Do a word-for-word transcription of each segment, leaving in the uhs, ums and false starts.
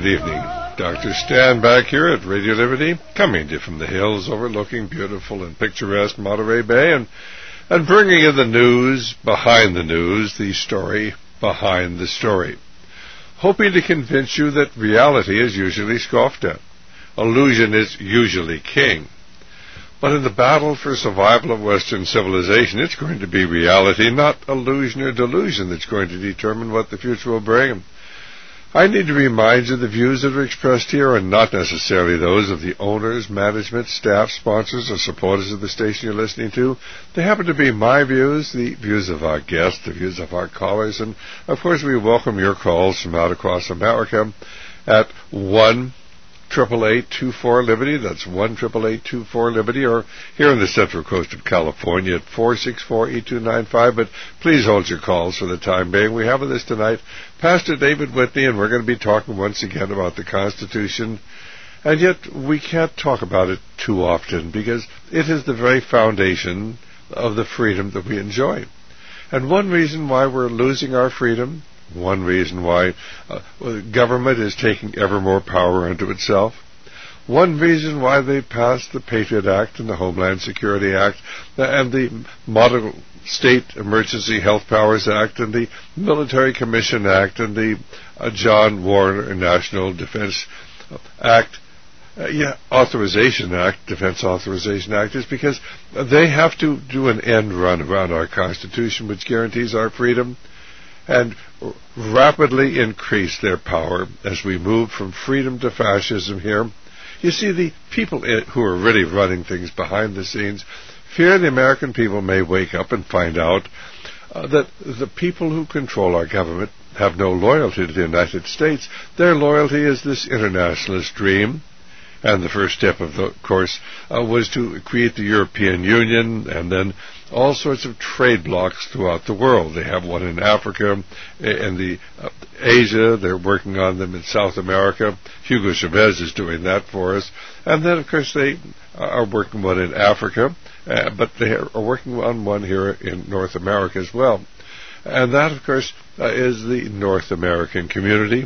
good evening. Doctor Stan back here at Radio Liberty, coming to you from the hills overlooking beautiful and picturesque Monterey Bay, and, and bringing you the news behind the news, the story behind the story. Hoping to convince you that reality is usually scoffed at. Illusion is usually king. But in the battle for survival of Western civilization, it's going to be reality, not illusion or delusion, that's going to determine what the future will bring. I need to remind you the views that are expressed here are not necessarily those of the owners, management, staff, sponsors, or supporters of the station you're listening to. They happen to be my views, the views of our guests, the views of our callers, and of course we welcome your calls from out across America at one triple eight two four Liberty. That's one triple eight two four Liberty, or here on the Central Coast of California at four six four eight two nine five. But please hold your calls for the time being. We have with us tonight Pastor David Whitney, and we're going to be talking once again about the Constitution. And yet we can't talk about it too often because it is the very foundation of the freedom that we enjoy. And one reason why we're losing our freedom, one reason why uh, government is taking ever more power into itself, one reason why they passed the Patriot Act and the Homeland Security Act and the Model State Emergency Health Powers Act and the Military Commission Act and the uh, John Warner National Defense Act, uh, yeah, Authorization Act, Defense Authorization Act, is because they have to do an end run around our Constitution, which guarantees our freedom, and rapidly increase their power as we move from freedom to fascism here. You see, the people who are really running things behind the scenes fear the American people may wake up and find out uh, that the people who control our government have no loyalty to the United States. Their loyalty is this internationalist dream. And the first step, of, the, of course, uh, was to create the European Union and then all sorts of trade blocs throughout the world. They have one in Africa, in the uh, Asia. They're working on them in South America. Hugo Chavez is doing that for us. And then, of course, they are working one in Africa, uh, but they are working on one here in North America as well. And that, of course, uh, is the North American community.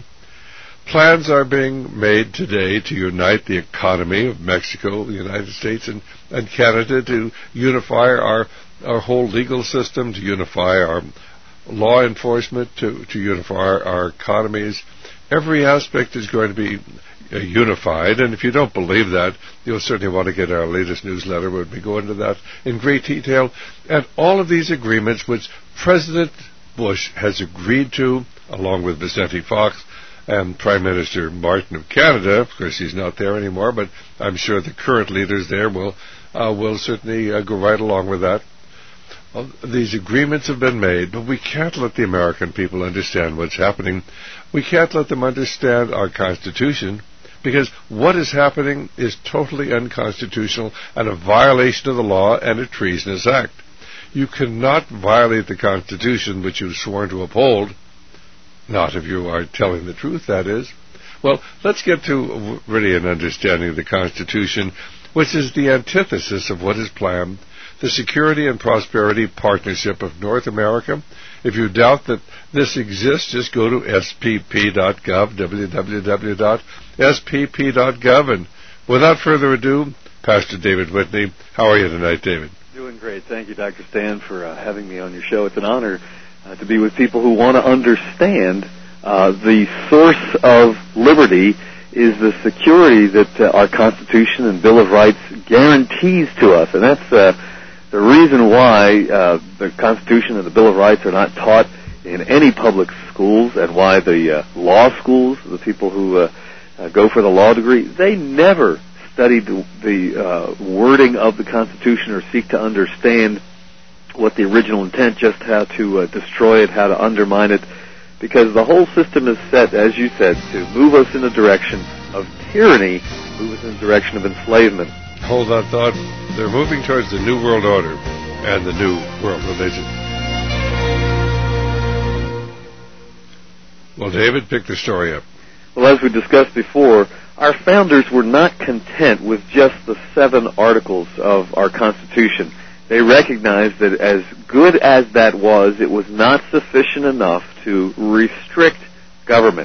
Plans are being made today to unite the economy of Mexico, the United States, and, and Canada, to unify our, our whole legal system, to unify our law enforcement, to, to unify our, our economies. Every aspect is going to be uh, unified, and if you don't believe that, you'll certainly want to get our latest newsletter where we go into that in great detail. And all of these agreements, which President Bush has agreed to, along with Vicente Fox, and Prime Minister Martin of Canada. Of course, he's not there anymore, but I'm sure the current leaders there will uh, will certainly uh, go right along with that. Well, these agreements have been made, but we can't let the American people understand what's happening. We can't let them understand our Constitution, because what is happening is totally unconstitutional and a violation of the law and a treasonous act. You cannot violate the Constitution which you've sworn to uphold. Not if you are telling the truth, that is. Well, let's get to really an understanding of the Constitution, which is the antithesis of what is planned, the Security and Prosperity Partnership of North America. If you doubt that this exists, just go to S P P dot gov, w w w dot s p p dot gov. And without further ado, Pastor David Whitney, how are you tonight, David? Doing great. Thank you, Doctor Stan, for uh, having me on your show. It's an honor Uh, to be with people who want to understand uh, the source of liberty is the security that uh, our Constitution and Bill of Rights guarantees to us. And that's uh, the reason why uh, the Constitution and the Bill of Rights are not taught in any public schools, and why the uh, law schools, the people who uh, uh, go for the law degree, they never studied the, the uh, wording of the Constitution or seek to understand what the original intent, just how to uh, destroy it, how to undermine it, because the whole system is set, as you said, to move us in the direction of tyranny, move us in the direction of enslavement. Hold that thought. They're moving towards the New World Order and the New World Religion. Well, David, pick the story up. Well, as we discussed before, our founders were not content with just the seven articles of our Constitution. They recognized that as good as that was, it was not sufficient enough to restrict government.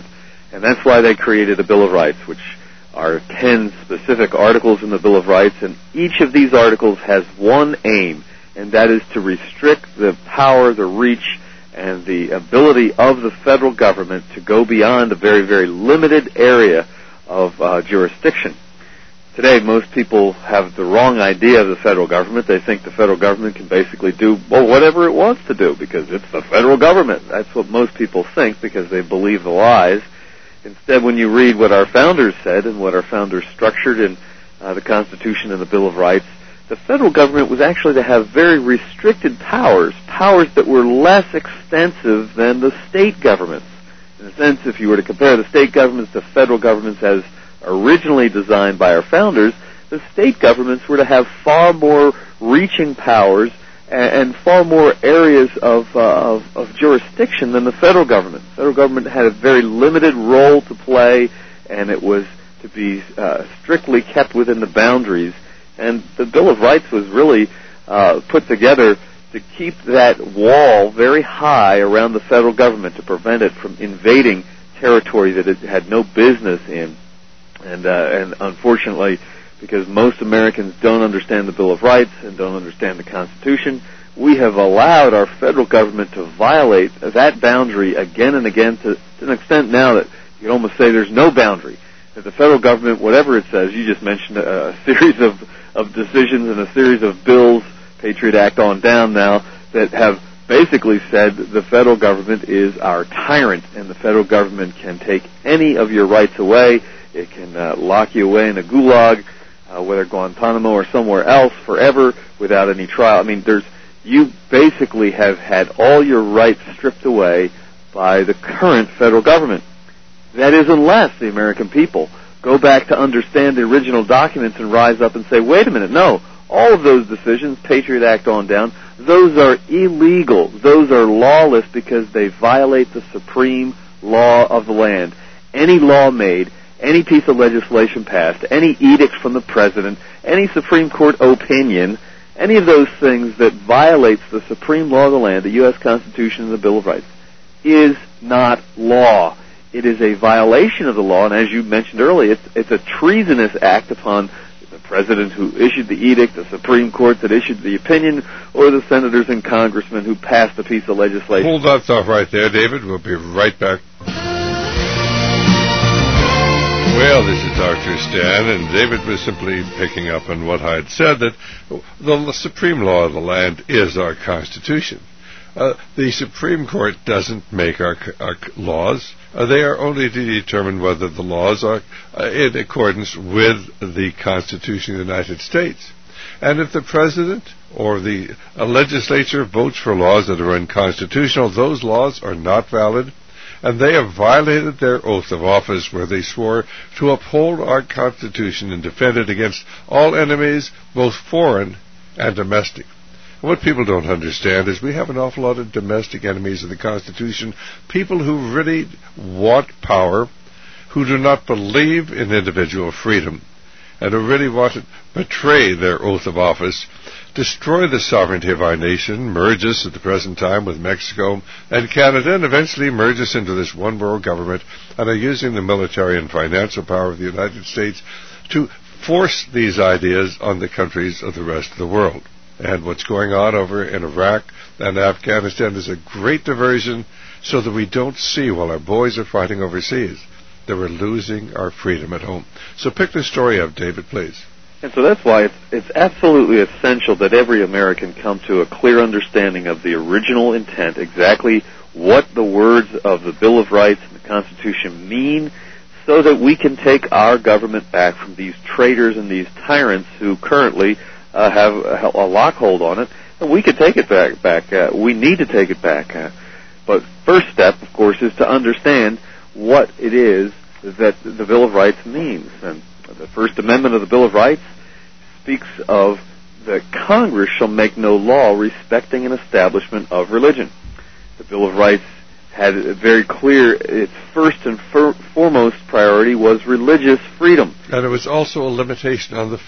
And that's why they created a Bill of Rights, which are ten specific articles in the Bill of Rights, and each of these articles has one aim, and that is to restrict the power, the reach, and the ability of the federal government to go beyond a very, very limited area of uh, jurisdiction. Today, most people have the wrong idea of the federal government. They think the federal government can basically do, well, whatever it wants to do because it's the federal government. That's what most people think because they believe the lies. Instead, when you read what our founders said and what our founders structured in uh, the Constitution and the Bill of Rights, the federal government was actually to have very restricted powers, powers that were less extensive than the state governments. In a sense, if you were to compare the state governments to federal governments as originally designed by our founders, the state governments were to have far more reaching powers and, and far more areas of, uh, of, of jurisdiction than the federal government. The federal government had a very limited role to play, and it was to be uh, strictly kept within the boundaries. And the Bill of Rights was really uh, put together to keep that wall very high around the federal government to prevent it from invading territory that it had no business in. And, uh, and unfortunately, because most Americans don't understand the Bill of Rights and don't understand the Constitution, we have allowed our federal government to violate that boundary again and again to, to an extent now that you can almost say there's no boundary. That the federal government, whatever it says, you just mentioned a, a series of, of decisions and a series of bills, Patriot Act on down now, that have basically said the federal government is our tyrant and the federal government can take any of your rights away. It can uh, lock you away in a gulag, uh, whether Guantanamo or somewhere else, forever without any trial. I mean, there's you basically have had all your rights stripped away by the current federal government. That is unless the American people go back to understand the original documents and rise up and say, wait a minute, no, all of those decisions, Patriot Act on down, those are illegal. Those are lawless because they violate the supreme law of the land. Any law made, any piece of legislation passed, any edict from the president, any Supreme Court opinion, any of those things that violates the supreme law of the land, the U S Constitution and the Bill of Rights, is not law. It is a violation of the law, and as you mentioned earlier, it's, it's a treasonous act upon the president who issued the edict, the Supreme Court that issued the opinion, or the senators and congressmen who passed a piece of legislation. Hold that thought right there, David. We'll be right back. Well, this is Doctor Stan, and David was simply picking up on what I had said, that the supreme law of the land is our Constitution. Uh, the Supreme Court doesn't make our, our laws. Uh, they are only to determine whether the laws are uh, in accordance with the Constitution of the United States. And if the President or the uh, legislature votes for laws that are unconstitutional, those laws are not valid, and they have violated their oath of office where they swore to uphold our Constitution and defend it against all enemies, both foreign and domestic. What people don't understand is we have an awful lot of domestic enemies of the Constitution, people who really want power, who do not believe in individual freedom, and who really want to betray their oath of office, destroy the sovereignty of our nation, merge us at the present time with Mexico and Canada, and eventually merge us into this one world government, and are using the military and financial power of the United States to force these ideas on the countries of the rest of the world. And what's going on over in Iraq and Afghanistan is a great diversion so that we don't see while our boys are fighting overseas that we're losing our freedom at home. So pick the story up, David, please. And so that's why it's, it's absolutely essential that every American come to a clear understanding of the original intent, exactly what the words of the Bill of Rights and the Constitution mean, so that we can take our government back from these traitors and these tyrants who currently Uh, have a, a lockhold on it, and we could take it back. back. Uh, we need to take it back. Uh, but first step, of course, is to understand what it is that the Bill of Rights means. And the First Amendment of the Bill of Rights speaks of that Congress shall make no law respecting an establishment of religion. The Bill of Rights had a very clear, its first and fir- foremost priority was religious freedom. And it was also a limitation on the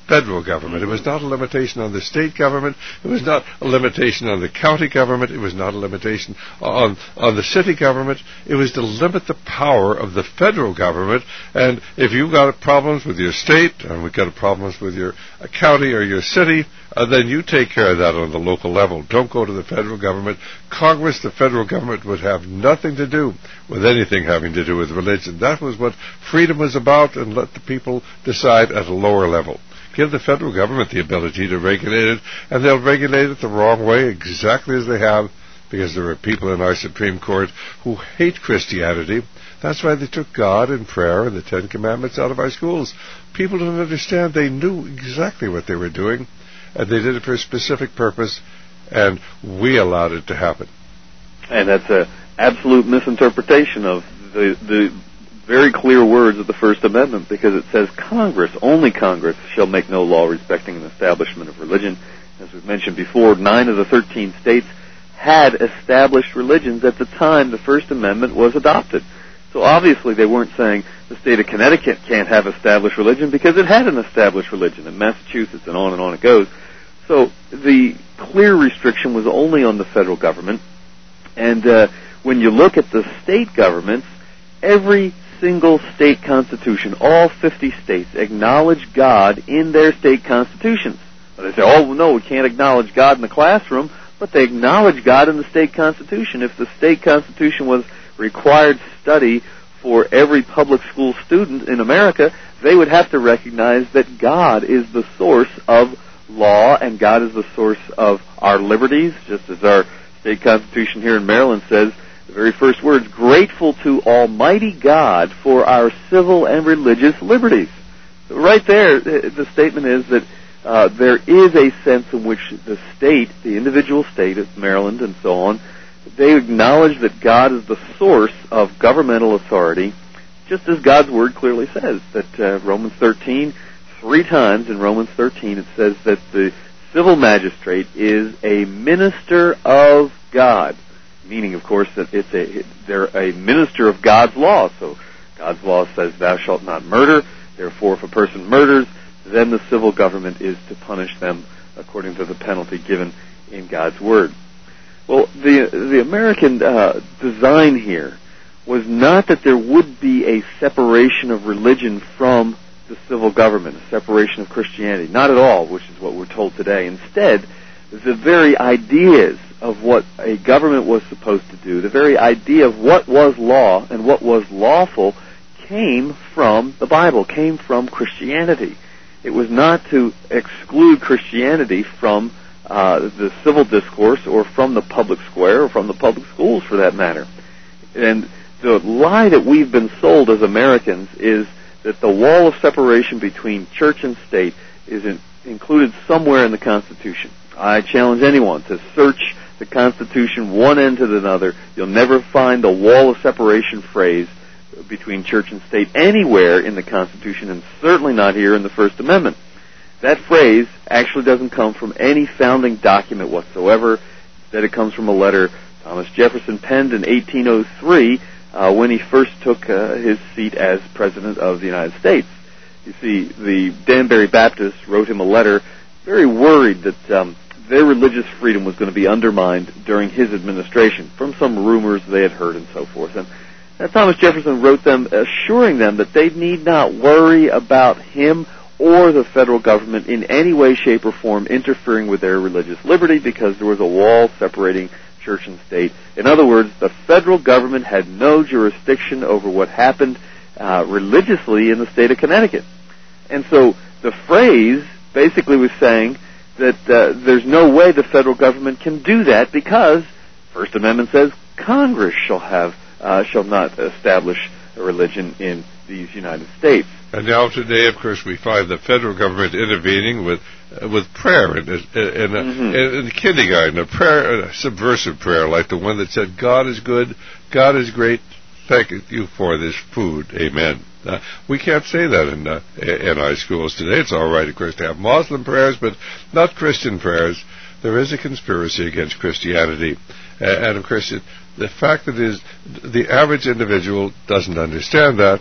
federal government. It was not a limitation on the state government. It was not a limitation on the county government. It was not a limitation on, on the city government. It was to limit the power of the federal government. And if you've got problems with your state, and we've got problems with your county or your city, uh, then you take care of that on the local level. Don't go to the federal government. Congress, the federal government, would have nothing to do with anything having to do with religion. That was what freedom was about, and let the people decide at a lower level. Give the federal government the ability to regulate it, and they'll regulate it the wrong way, exactly as they have, because there are people in our Supreme Court who hate Christianity. That's why they took God and prayer and the Ten Commandments out of our schools. People don't understand. They knew exactly what they were doing, and they did it for a specific purpose, and we allowed it to happen. And that's an absolute misinterpretation of the the very clear words of the First Amendment, because it says Congress, only Congress, shall make no law respecting an establishment of religion. As we've mentioned before, nine of the thirteen states had established religions at the time the First Amendment was adopted. So obviously they weren't saying the state of Connecticut can't have established religion, because it had an established religion, in Massachusetts, and on and on it goes. So the clear restriction was only on the federal government. And uh, when you look at the state governments, every single state constitution, all fifty states, acknowledge God in their state constitutions. But they say, oh, no, we can't acknowledge God in the classroom, but they acknowledge God in the state constitution. If the state constitution was required study for every public school student in America, they would have to recognize that God is the source of law, and God is the source of our liberties, just as our state constitution here in Maryland says, the very first words, grateful to Almighty God for our civil and religious liberties. So right there, the statement is that uh, there is a sense in which the state, the individual state of Maryland and so on, they acknowledge that God is the source of governmental authority, just as God's Word clearly says, that uh, Romans thirteen, three times in Romans thirteen, it says that the civil magistrate is a minister of God. Meaning, of course, that it's a they're a minister of God's law. So God's law says, thou shalt not murder. Therefore, if a person murders, then the civil government is to punish them according to the penalty given in God's Word. Well, the the American uh, design here was not that there would be a separation of religion from the civil government, a separation of Christianity. Not at all, which is what we're told today. Instead, the very ideas of what a government was supposed to do, the very idea of what was law and what was lawful, came from the Bible, came from Christianity. It was not to exclude Christianity from uh, the civil discourse or from the public square or from the public schools, for that matter. And the lie that we've been sold as Americans is that the wall of separation between church and state is in, included somewhere in the Constitution. I challenge anyone to search the Constitution one end to another. You'll never find the wall of separation phrase between church and state anywhere in the Constitution, and certainly not here in the First Amendment. That phrase actually doesn't come from any founding document whatsoever. Instead, it comes from a letter Thomas Jefferson penned in eighteen oh three uh, when he first took uh, his seat as President of the United States. You see, the Danbury Baptists wrote him a letter, very worried that um, their religious freedom was going to be undermined during his administration from some rumors they had heard and so forth. And uh, Thomas Jefferson wrote them assuring them that they need not worry about him or the federal government in any way, shape, or form interfering with their religious liberty, because there was a wall separating church and state. In other words, the federal government had no jurisdiction over what happened uh, religiously in the state of Connecticut. And so the phrase basically was saying that uh, there's no way the federal government can do that, because First Amendment says Congress shall have uh, shall not establish a religion in these United States. And now today, of course, we find the federal government intervening with uh, with prayer in, in, in, mm-hmm. in, in kindergarten, a prayer, a subversive prayer like the one that said, "God is good, God is great. Thank you for this food. Amen." Uh, we can't say that in uh, in our schools today. It's all right, of course, to have Muslim prayers, but not Christian prayers. There is a conspiracy against Christianity, uh, and of course, it, the fact that is the average individual doesn't understand that,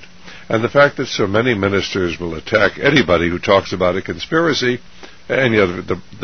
And the fact that so many ministers will attack anybody who talks about a conspiracy, and yet the, the,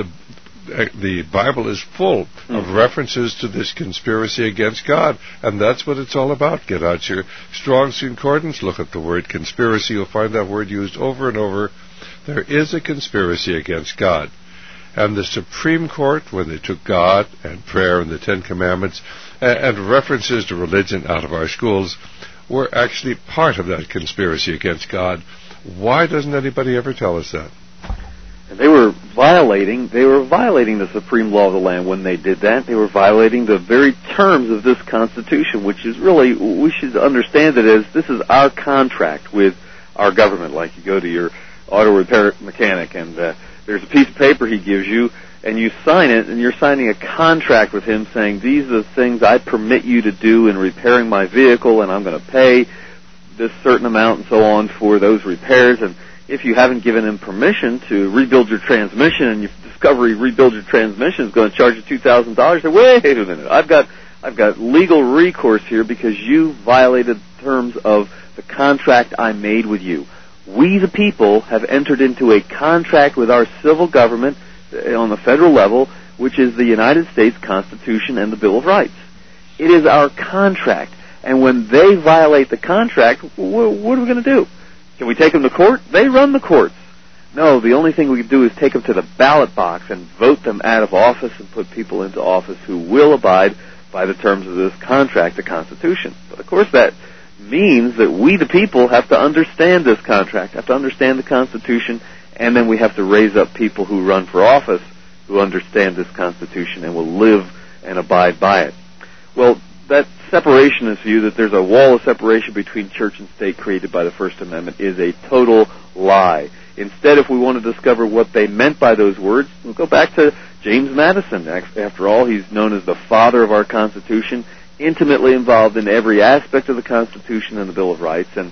the Bible is full mm-hmm. of references to this conspiracy against God, and that's what it's all about. Get out your Strong's Concordance, look at the word conspiracy, you'll find that word used over and over. There is a conspiracy against God. And the Supreme Court, when they took God and prayer and the Ten Commandments and, and references to religion out of our schools, were actually part of that conspiracy against God. Why doesn't anybody ever tell us that? And they were violating, they were violating the supreme law of the land when they did that. They were violating the very terms of this Constitution, which is really, we should understand it as this is our contract with our government. Like you go to your auto repair mechanic and uh, there's a piece of paper he gives you and you sign it, and you're signing a contract with him saying, these are the things I permit you to do in repairing my vehicle, and I'm going to pay this certain amount and so on for those repairs. And if you haven't given him permission to rebuild your transmission, and you discover he rebuild your transmission is going to charge you two thousand dollars, say, wait a minute, I've got I've got legal recourse here because you violated the terms of the contract I made with you. We, the people, have entered into a contract with our civil government on the federal level, which is the United States Constitution and the Bill of Rights. It is our contract. And when they violate the contract, what are we going to do? Can we take them to court? They run the courts. No, the only thing we can do is take them to the ballot box and vote them out of office and put people into office who will abide by the terms of this contract, the Constitution. But of course that means that we, the people, have to understand this contract, have to understand the Constitution, and then we have to raise up people who run for office who understand this Constitution and will live and abide by it. Well, that separationist view that there's a wall of separation between church and state created by the First Amendment is a total lie. Instead, if we want to discover what they meant by those words, we'll go back to James Madison. After all, he's known as the father of our Constitution, intimately involved in every aspect of the Constitution and the Bill of Rights. And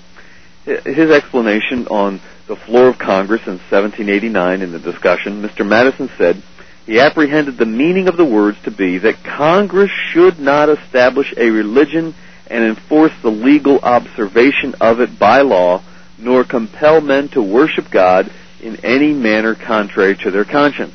his explanation on the floor of Congress in seventeen eighty-nine in the discussion, Mister Madison said, he apprehended the meaning of the words to be that Congress should not establish a religion and enforce the legal observation of it by law, nor compel men to worship God in any manner contrary to their conscience.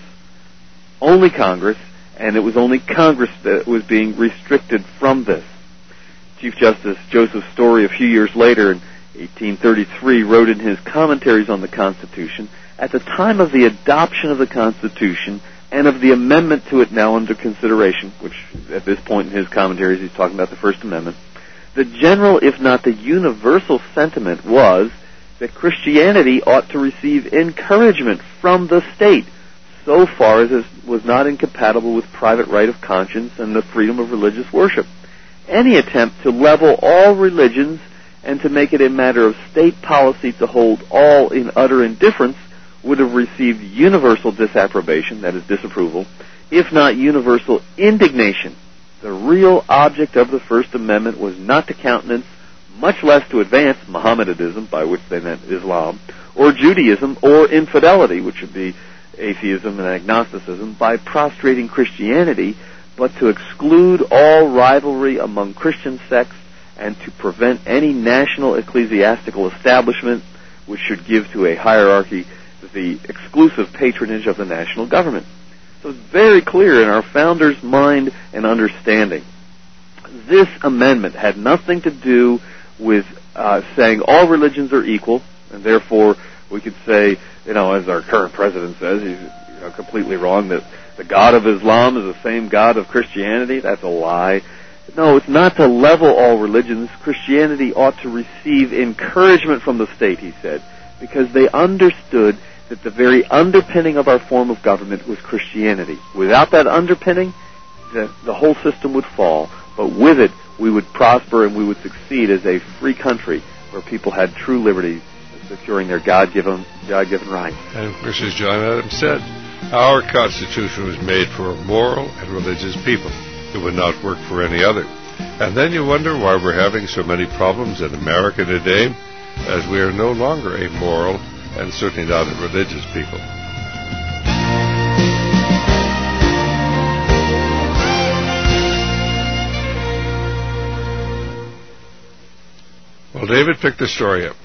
Only Congress, and it was only Congress that was being restricted from this. Chief Justice Joseph Story, a few years later in eighteen thirty-three, wrote in his commentaries on the Constitution, at the time of the adoption of the Constitution and of the amendment to it now under consideration, which at this point in his commentaries he's talking about the First Amendment, the general, if not the universal sentiment was that Christianity ought to receive encouragement from the state, so far as it was not incompatible with private right of conscience and the freedom of religious worship. Any attempt to level all religions and to make it a matter of state policy to hold all in utter indifference would have received universal disapprobation, that is disapproval, if not universal indignation. The real object of the First Amendment was not to countenance, much less to advance Mohammedanism, by which they meant Islam, or Judaism, or infidelity, which would be atheism and agnosticism, by prostrating Christianity, but to exclude all rivalry among Christian sects and to prevent any national ecclesiastical establishment which should give to a hierarchy the exclusive patronage of the national government. So it's very clear in our founders' mind and understanding. This amendment had nothing to do with uh, saying all religions are equal, and therefore we could say, you know, as our current president says, he's you know, completely wrong, that the God of Islam is the same God of Christianity. That's a lie. No, it's not to level all religions. Christianity ought to receive encouragement from the state, he said, because they understood that the very underpinning of our form of government was Christianity. Without that underpinning, the, the whole system would fall. But with it, we would prosper and we would succeed as a free country where people had true liberty, securing their God-given, God-given rights. And Missus John Adams said, our Constitution was made for a moral and religious people. It would not work for any other. And then you wonder why we're having so many problems in America today, as we are no longer a moral and certainly not a religious people. Well, David picked the story up.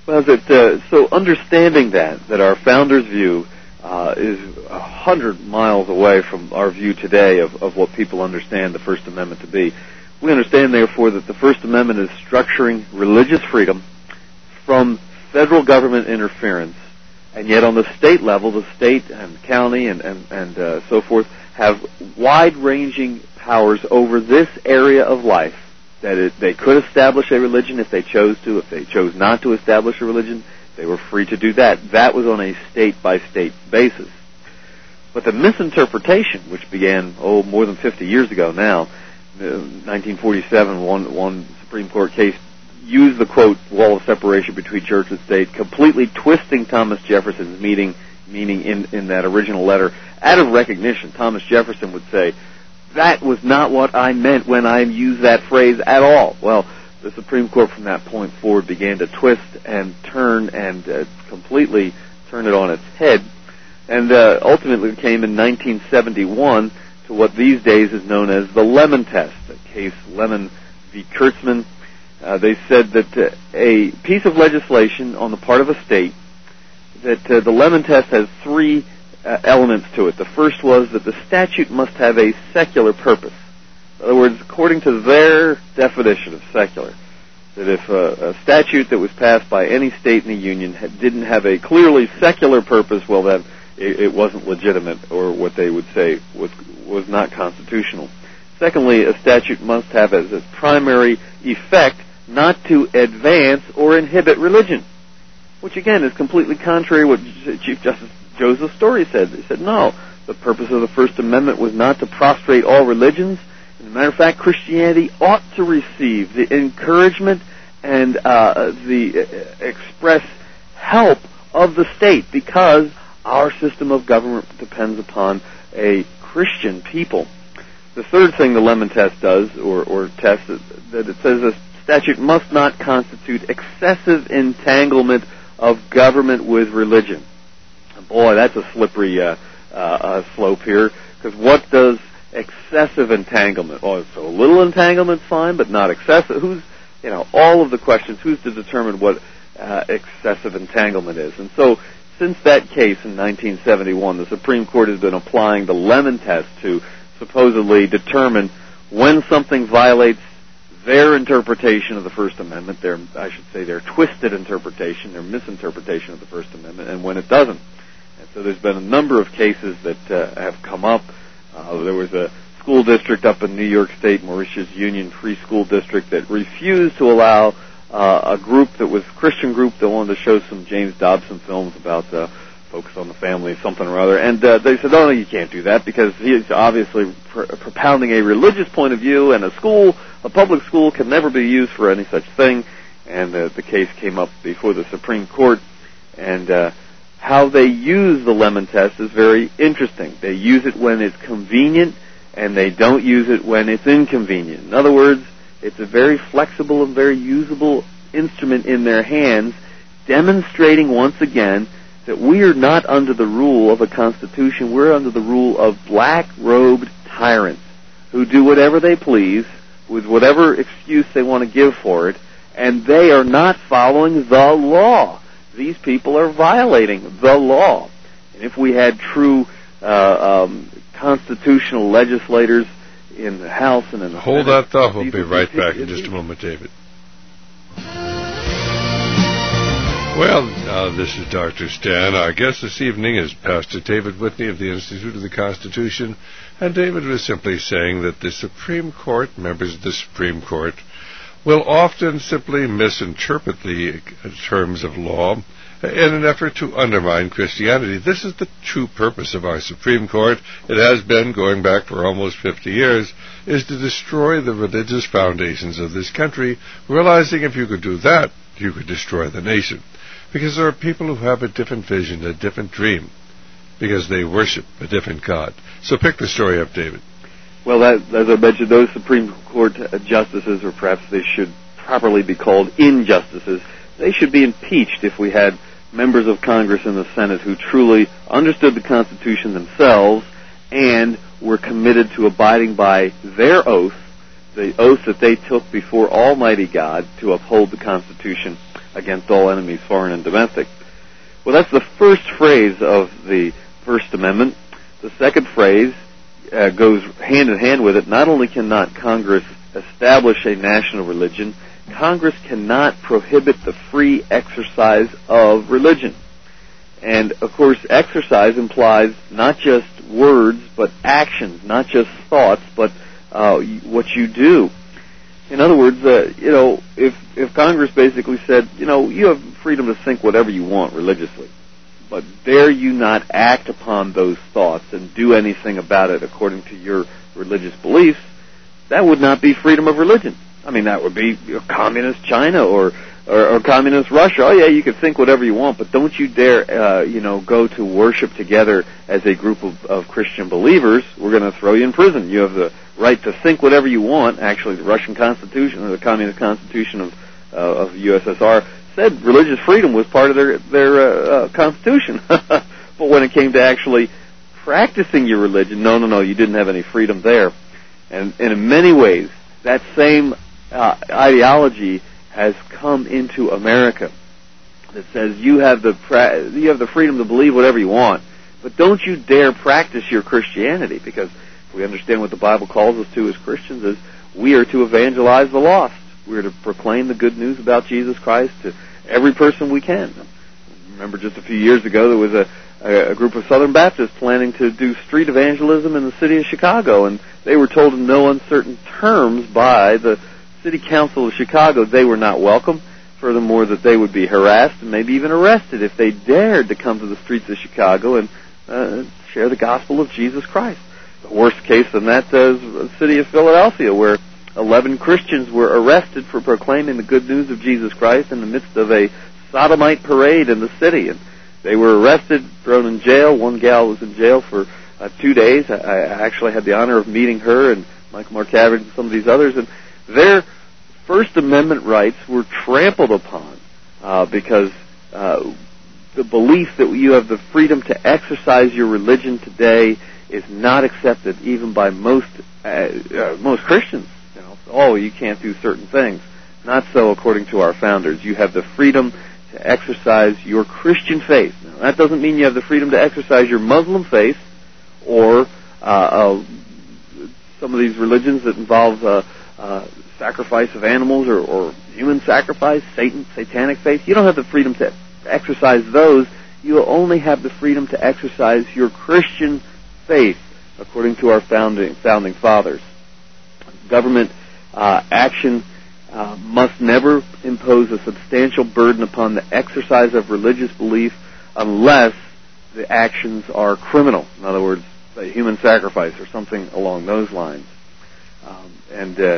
Well, that uh, so understanding that that our founders' view uh, is a hundred miles away from our view today of, of what people understand the First Amendment to be. We understand, therefore, that the First Amendment is structuring religious freedom from federal government interference, and yet on the state level, the state and county and and, and uh, so forth have wide-ranging powers over this area of life. That it, they could establish a religion if they chose to. If they chose not to establish a religion, they were free to do that. That was on a state-by-state basis. But the misinterpretation, which began, oh, more than fifty years ago now, nineteen forty-seven, one, one Supreme Court case used the, quote, wall of separation between church and state, completely twisting Thomas Jefferson's meaning, meaning in, in that original letter. Out of recognition, Thomas Jefferson would say, that was not what I meant when I used that phrase at all. Well, the Supreme Court from that point forward began to twist and turn and uh, completely turn it on its head, and uh, ultimately came in nineteen seventy-one to what these days is known as the Lemon Test, the case Lemon v. Kurtzman. Uh, they said that uh, a piece of legislation on the part of a state, that uh, the Lemon Test has three Uh, elements to it. The first was that the statute must have a secular purpose. In other words, according to their definition of secular, that if uh, a statute that was passed by any state in the Union had, didn't have a clearly secular purpose, well then it, it wasn't legitimate, or what they would say was was not constitutional. Secondly, a statute must have as its primary effect not to advance or inhibit religion, which again is completely contrary to what Chief Justice Joseph Story said. They said, no, the purpose of the First Amendment was not to prostrate all religions. As a matter of fact, Christianity ought to receive the encouragement and uh, the uh, express help of the state, because our system of government depends upon a Christian people. The third thing the Lemon Test does, or, or test, is that it says the statute must not constitute excessive entanglement of government with religion. Boy, that's a slippery uh, uh, uh, slope here, because what does excessive entanglement? Oh, so a little entanglement's fine, but not excessive. Who's, you know, all of the questions, who's to determine what uh, excessive entanglement is? And so, since that case in nineteen seventy-one, the Supreme Court has been applying the Lemon Test to supposedly determine when something violates their interpretation of the First Amendment, their, I should say, their twisted interpretation, their misinterpretation of the First Amendment, and when it doesn't. And so there's been a number of cases that uh, have come up. Uh, there was a school district up in New York State, Mauritius Union Free School District, that refused to allow uh, a group that was a Christian group that wanted to show some James Dobson films about uh, Focus on the Family, something or other. And uh, they said, oh, no, you can't do that, because he's obviously pr- propounding a religious point of view, and a school, a public school, can never be used for any such thing. And uh, the case came up before the Supreme Court. And uh, how they use the Lemon Test is very interesting. They use it when it's convenient, and they don't use it when it's inconvenient. In other words, it's a very flexible and very usable instrument in their hands, demonstrating once again that we are not under the rule of a constitution. We're under the rule of black-robed tyrants who do whatever they please with whatever excuse they want to give for it, and they are not following the law. These people are violating the law. And if we had true uh, um, constitutional legislators in the House and in the Hold Senate... that thought. We'll be right back in just a moment, David. Well, uh, this is Doctor Stan. Our guest this evening is Pastor David Whitney of the Institute of the Constitution. And David was simply saying that the Supreme Court, members of the Supreme Court, will often simply misinterpret the terms of law in an effort to undermine Christianity. This is the true purpose of our Supreme Court. It has been, going back for almost fifty years, is to destroy the religious foundations of this country, realizing if you could do that, you could destroy the nation. Because there are people who have a different vision, a different dream, because they worship a different God. So pick the story up, David. Well, that, as I mentioned, those Supreme Court justices, or perhaps they should properly be called injustices, they should be impeached if we had members of Congress and the Senate who truly understood the Constitution themselves and were committed to abiding by their oath, the oath that they took before Almighty God to uphold the Constitution against all enemies, foreign and domestic. Well, that's the first phrase of the First Amendment. The second phrase uh, goes hand in hand with it. Not only cannot Congress establish a national religion, Congress cannot prohibit the free exercise of religion. And, of course, exercise implies not just words, but actions, not just thoughts, but uh, what you do. In other words, uh, you know, if, if Congress basically said, you know, you have freedom to think whatever you want religiously, but dare you not act upon those thoughts and do anything about it according to your religious beliefs, that would not be freedom of religion. I mean, that would be you know, communist China or, or, or communist Russia. Oh, yeah, you can think whatever you want, but don't you dare, uh, you know, go to worship together as a group of, of Christian believers. We're going to throw you in prison. You have the right to think whatever you want. Actually, the Russian Constitution or the Communist Constitution of uh, of the U S S R said religious freedom was part of their their uh, uh, constitution. But when it came to actually practicing your religion, no, no, no, you didn't have any freedom there. And, and in many ways, that same uh, ideology has come into America that says you have the pra- you have the freedom to believe whatever you want, but don't you dare practice your Christianity, because we understand what the Bible calls us to as Christians is we are to evangelize the lost. We are to proclaim the good news about Jesus Christ to every person we can. Remember just a few years ago there was a, a group of Southern Baptists planning to do street evangelism in the city of Chicago, and they were told in no uncertain terms by the City Council of Chicago they were not welcome. Furthermore, that they would be harassed and maybe even arrested if they dared to come to the streets of Chicago and uh, share the gospel of Jesus Christ. The worst case than that is the city of Philadelphia, where eleven Christians were arrested for proclaiming the good news of Jesus Christ in the midst of a sodomite parade in the city. And they were arrested, thrown in jail. One gal was in jail for uh, two days. I, I actually had the honor of meeting her and Michael Markavich and some of these others. And their First Amendment rights were trampled upon uh, because uh, the belief that you have the freedom to exercise your religion today is not accepted even by most uh, uh, most Christians. You know, oh, you can't do certain things. Not so according to our founders. You have the freedom to exercise your Christian faith. Now, that doesn't mean you have the freedom to exercise your Muslim faith or uh, uh, some of these religions that involve uh, uh, sacrifice of animals or, or human sacrifice, Satan, satanic faith. You don't have the freedom to exercise those. You only have the freedom to exercise your Christian faith, according to our founding founding fathers. Government uh, action uh, must never impose a substantial burden upon the exercise of religious belief unless the actions are criminal. In other words, a human sacrifice or something along those lines. Um, and uh,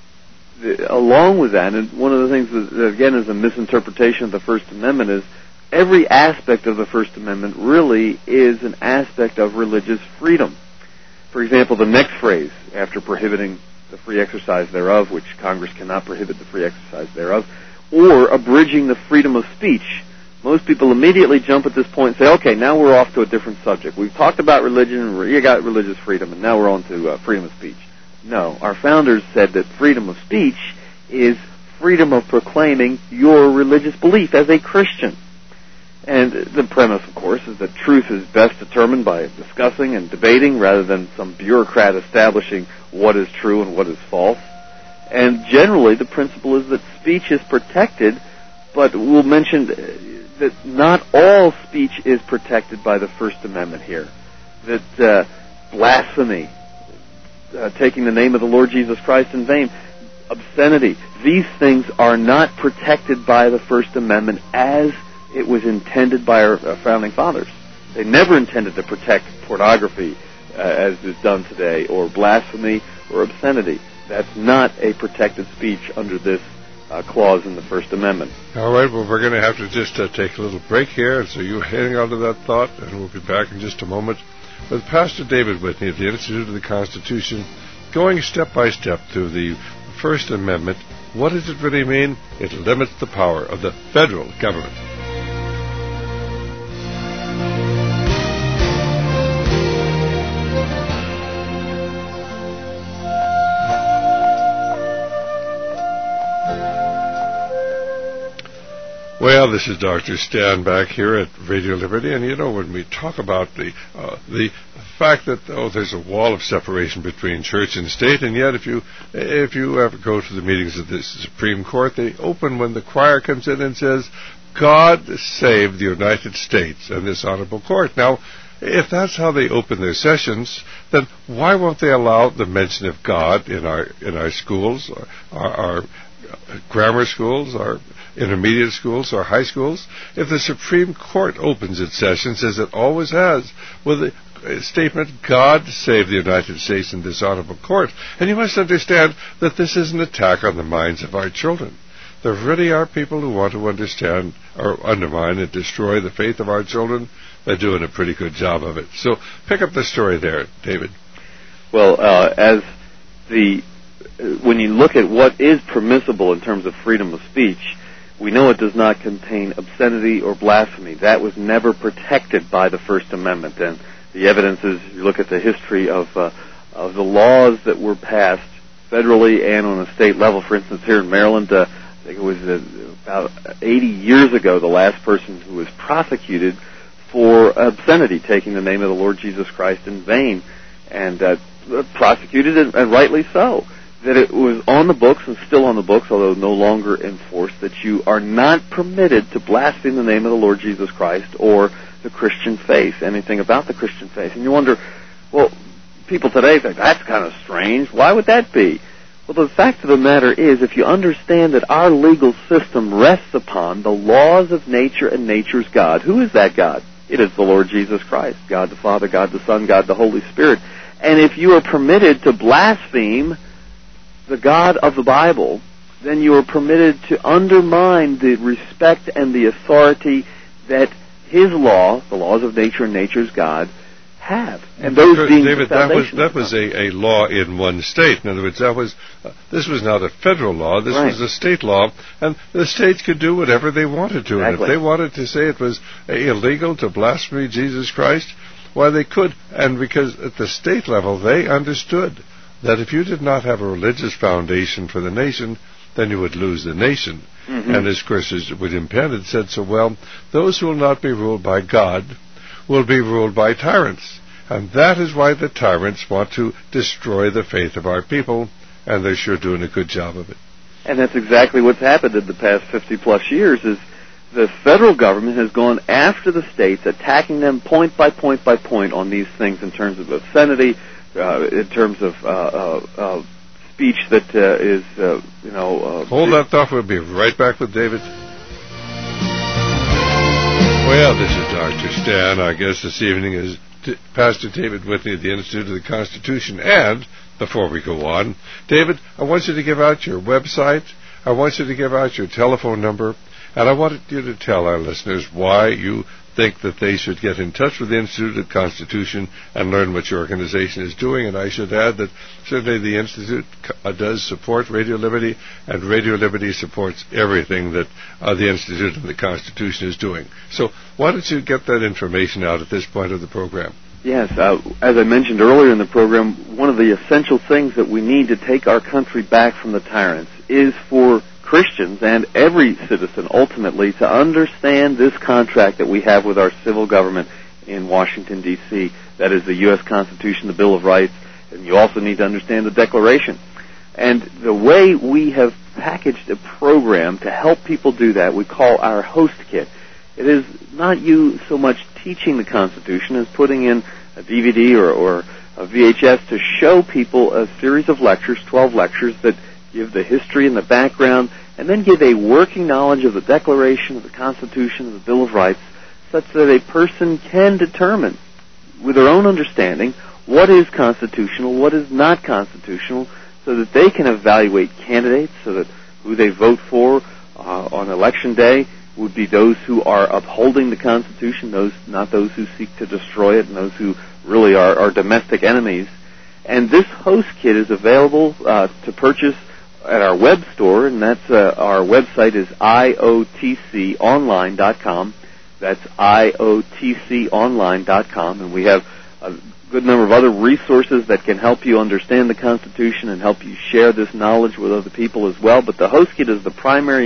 the, along with that, and one of the things that, that, again, is a misinterpretation of the First Amendment is every aspect of the First Amendment really is an aspect of religious freedom. For example, the next phrase, after prohibiting the free exercise thereof, which Congress cannot prohibit the free exercise thereof, or abridging the freedom of speech. Most people immediately jump at this point and say, okay, now we're off to a different subject. We've talked about religion, and you got religious freedom, and now we're on to uh, freedom of speech. No, our founders said that freedom of speech is freedom of proclaiming your religious belief as a Christian. And the premise, of course, is that truth is best determined by discussing and debating rather than some bureaucrat establishing what is true and what is false. And generally, the principle is that speech is protected, but we'll mention that not all speech is protected by the First Amendment here. That uh, blasphemy, uh, taking the name of the Lord Jesus Christ in vain, obscenity, these things are not protected by the First Amendment as it was intended by our, our founding fathers. They never intended to protect pornography uh, as is done today, or blasphemy or obscenity. That's not a protected speech under this uh, clause in the First Amendment. All right, well, we're going to have to just uh, take a little break here, so you hang on to that thought, and we'll be back in just a moment with Pastor David Whitney of the Institute of the Constitution, going step by step through the First Amendment. What does it really mean? It limits the power of the federal government. Well, this is Doctor Stan back here at Radio Liberty, and you know, when we talk about the uh, the fact that oh, there's a wall of separation between church and state, and yet if you if you ever go to the meetings of the Supreme Court, they open when the choir comes in and says, "God save the United States and this honorable court." Now, if that's how they open their sessions, then why won't they allow the mention of God in our in our schools, our, our grammar schools, our intermediate schools, our high schools? If the Supreme Court opens its sessions, as it always has, with a statement, "God save the United States and this honorable court," and you must understand that this is an attack on the minds of our children. There really are people who want to understand or undermine and destroy the faith of our children. They're doing a pretty good job of it. So pick up the story there, David. Well, uh, as the when you look at what is permissible in terms of freedom of speech, we know it does not contain obscenity or blasphemy. That was never protected by the First Amendment. And the evidence is, you look at the history of uh, of the laws that were passed federally and on a state level. For instance, here in Maryland, uh, I think it was uh, about eighty years ago, the last person who was prosecuted for obscenity, taking the name of the Lord Jesus Christ in vain, and uh, prosecuted, and, and rightly so. That it was on the books and still on the books, although no longer enforced, that you are not permitted to blaspheme the name of the Lord Jesus Christ or the Christian faith, anything about the Christian faith. And you wonder, well, people today think, that's kind of strange. Why would that be? Well, the fact of the matter is, if you understand that our legal system rests upon the laws of nature and nature's God, who is that God? It is the Lord Jesus Christ, God the Father, God the Son, God the Holy Spirit. And if you are permitted to blaspheme the God of the Bible, then you are permitted to undermine the respect and the authority that His law, the laws of nature and nature's God, have. And those David, being David, the that was foundation that was a, a law in one state. In other words, that was uh, this was not a federal law. This right. was a state law, and the states could do whatever they wanted to. Exactly. And if they wanted to say it was uh, illegal to blaspheme Jesus Christ, why, they could. And because at the state level they understood that if you did not have a religious foundation for the nation, then you would lose the nation. Mm-hmm. And as, of course, as William Penn had said so well, those who will not be ruled by God will be ruled by tyrants. And that is why the tyrants want to destroy the faith of our people, and they're sure doing a good job of it. And that's exactly what's happened in the past fifty-plus years, is the federal government has gone after the states, attacking them point by point by point on these things in terms of obscenity, uh, in terms of uh, uh, uh, speech that uh, is, uh, you know... Uh, Hold that thought. We'll be right back with David. Well, this is Doctor Stan. Our guest this evening is T- Pastor David Whitney at the Institute of the Constitution. And, before we go on, David, I want you to give out your website. I want you to give out your telephone number. And I want you to tell our listeners why you think that they should get in touch with the Institute of the Constitution and learn what your organization is doing. And I should add that certainly the Institute uh, does support Radio Liberty, and Radio Liberty supports everything that uh, the Institute of the Constitution is doing. So why don't you get that information out at this point of the program? Yes, uh, as I mentioned earlier in the program, one of the essential things that we need to take our country back from the tyrants is for Christians and every citizen ultimately to understand this contract that we have with our civil government in Washington, D C That is the U S Constitution, the Bill of Rights, and you also need to understand the Declaration. And the way we have packaged a program to help people do that, we call our host kit. It is not you so much teaching the Constitution as putting in a D V D or, or a V H S to show people a series of lectures, twelve lectures, that give the history and the background, and then give a working knowledge of the Declaration, of the Constitution, of the Bill of Rights, such that a person can determine, with their own understanding, what is constitutional, what is not constitutional, so that they can evaluate candidates, so that who they vote for uh, on Election Day would be those who are upholding the Constitution, those not those who seek to destroy it, and those who really are, are domestic enemies. And this host kit is available uh, to purchase at our web store, and that's uh, our website is I O T C online dot com. That's I O T C online dot com, and we have a good number of other resources that can help you understand the Constitution and help you share this knowledge with other people as well. But the host kit is the primary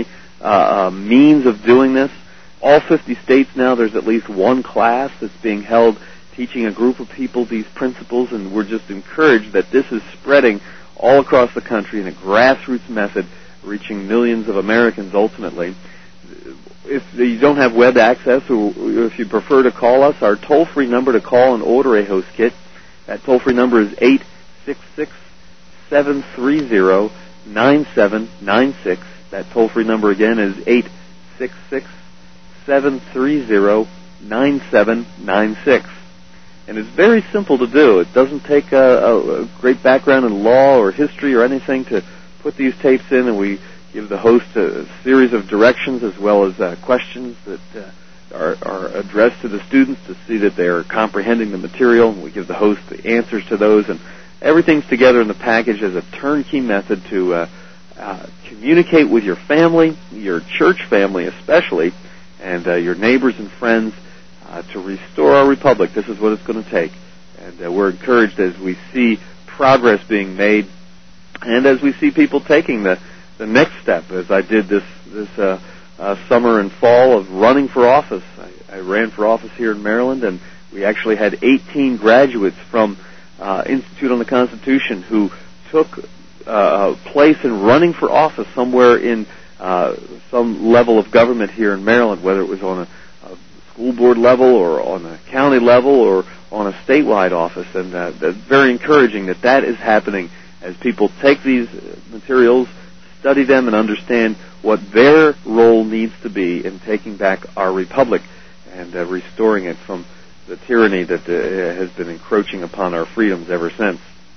uh, uh, means of doing this. All fifty states now, there's at least one class that's being held teaching a group of people these principles, and we're just encouraged that this is spreading all across the country in a grassroots method, reaching millions of Americans ultimately. If you don't have web access, or if you prefer to call us, our toll-free number to call and order a host kit, that toll-free number is eight six six, seven three zero, nine seven nine six. That toll-free number again is eight six six, seven three zero, nine seven nine six. And it's very simple to do. It doesn't take a, a, a great background in law or history or anything to put these tapes in, and we give the host a series of directions as well as uh, questions that uh, are, are addressed to the students to see that they are comprehending the material. And we give the host the answers to those, and everything's together in the package as a turnkey method to uh, uh, communicate with your family, your church family especially, and uh, your neighbors and friends, Uh, to restore our republic. This is what it's going to take. And uh, we're encouraged as we see progress being made and as we see people taking the, the next step, as I did this, this uh, uh, summer and fall of running for office. I, I ran for office here in Maryland, and we actually had eighteen graduates from uh, Institute on the Constitution who took uh, place in running for office somewhere in uh, some level of government here in Maryland, whether it was on a school board level or on a county level or on a statewide office. And uh, that's very encouraging that that is happening as people take these materials, study them, and understand what their role needs to be in taking back our republic and uh, restoring it from the tyranny that uh, has been encroaching upon our freedoms ever since.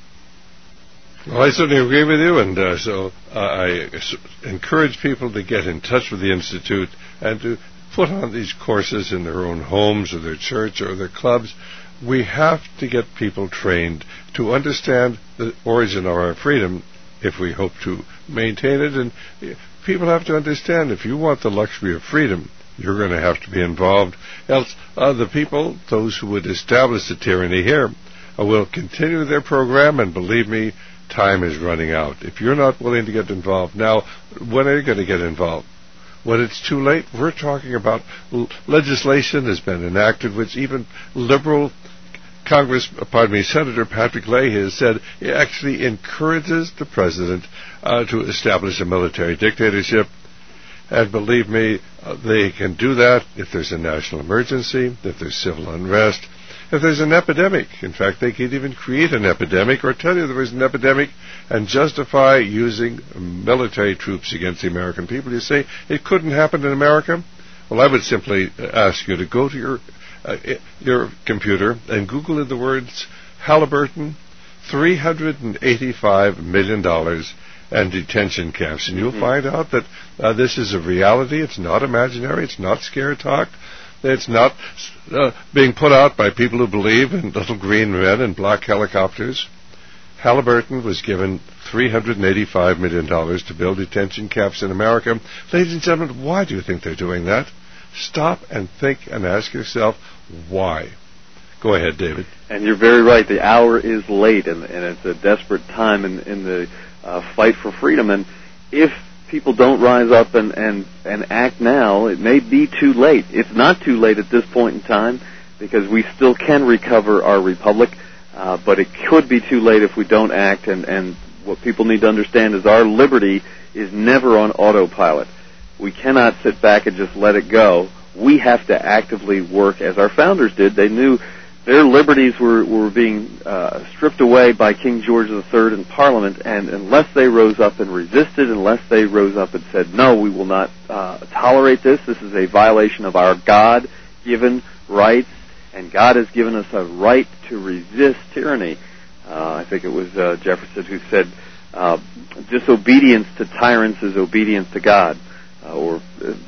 Well, I certainly agree with you, and uh, so uh, I encourage people to get in touch with the Institute and to put on these courses in their own homes or their church or their clubs. We have to get people trained to understand the origin of our freedom if we hope to maintain it. And people have to understand, if you want the luxury of freedom, you're going to have to be involved. Else, uh, the people, those who would establish the tyranny here, uh, will continue their program, and believe me, time is running out. If you're not willing to get involved now, when are you going to get involved? When it's too late? We're talking about l- legislation has been enacted, which even liberal Congress, pardon me, Senator Patrick Leahy has said it actually encourages the president uh, to establish a military dictatorship. And believe me, uh, they can do that if there's a national emergency, if there's civil unrest, if there's an epidemic. In fact, they could even create an epidemic or tell you there was an epidemic and justify using military troops against the American people. You say it couldn't happen in America? Well, I would simply ask you to go to your uh, your computer and Google the words Halliburton, three hundred eighty-five million dollars, and detention camps, and you'll mm-hmm. find out that uh, this is a reality. It's not imaginary. It's not scare talk. It's not uh, being put out by people who believe in little green men and black helicopters. Halliburton was given three hundred eighty-five million dollars to build detention camps in America. Ladies and gentlemen, why do you think they're doing that? Stop and think and ask yourself, why? Go ahead, David. And you're very right. The hour is late, and, and it's a desperate time in, in the uh, fight for freedom. And if people don't rise up and, and, and act now, it may be too late. It's not too late at this point in time, because we still can recover our republic, uh, but it could be too late if we don't act. And, and what people need to understand is our liberty is never on autopilot. We cannot sit back and just let it go. We have to actively work as our founders did. They knew their liberties were, were being uh, stripped away by King George the Third in Parliament, and unless they rose up and resisted, unless they rose up and said, no, we will not uh, tolerate this, this is a violation of our God-given rights, and God has given us a right to resist tyranny. Uh, I think it was uh, Jefferson who said, uh, disobedience to tyrants is obedience to God, uh, or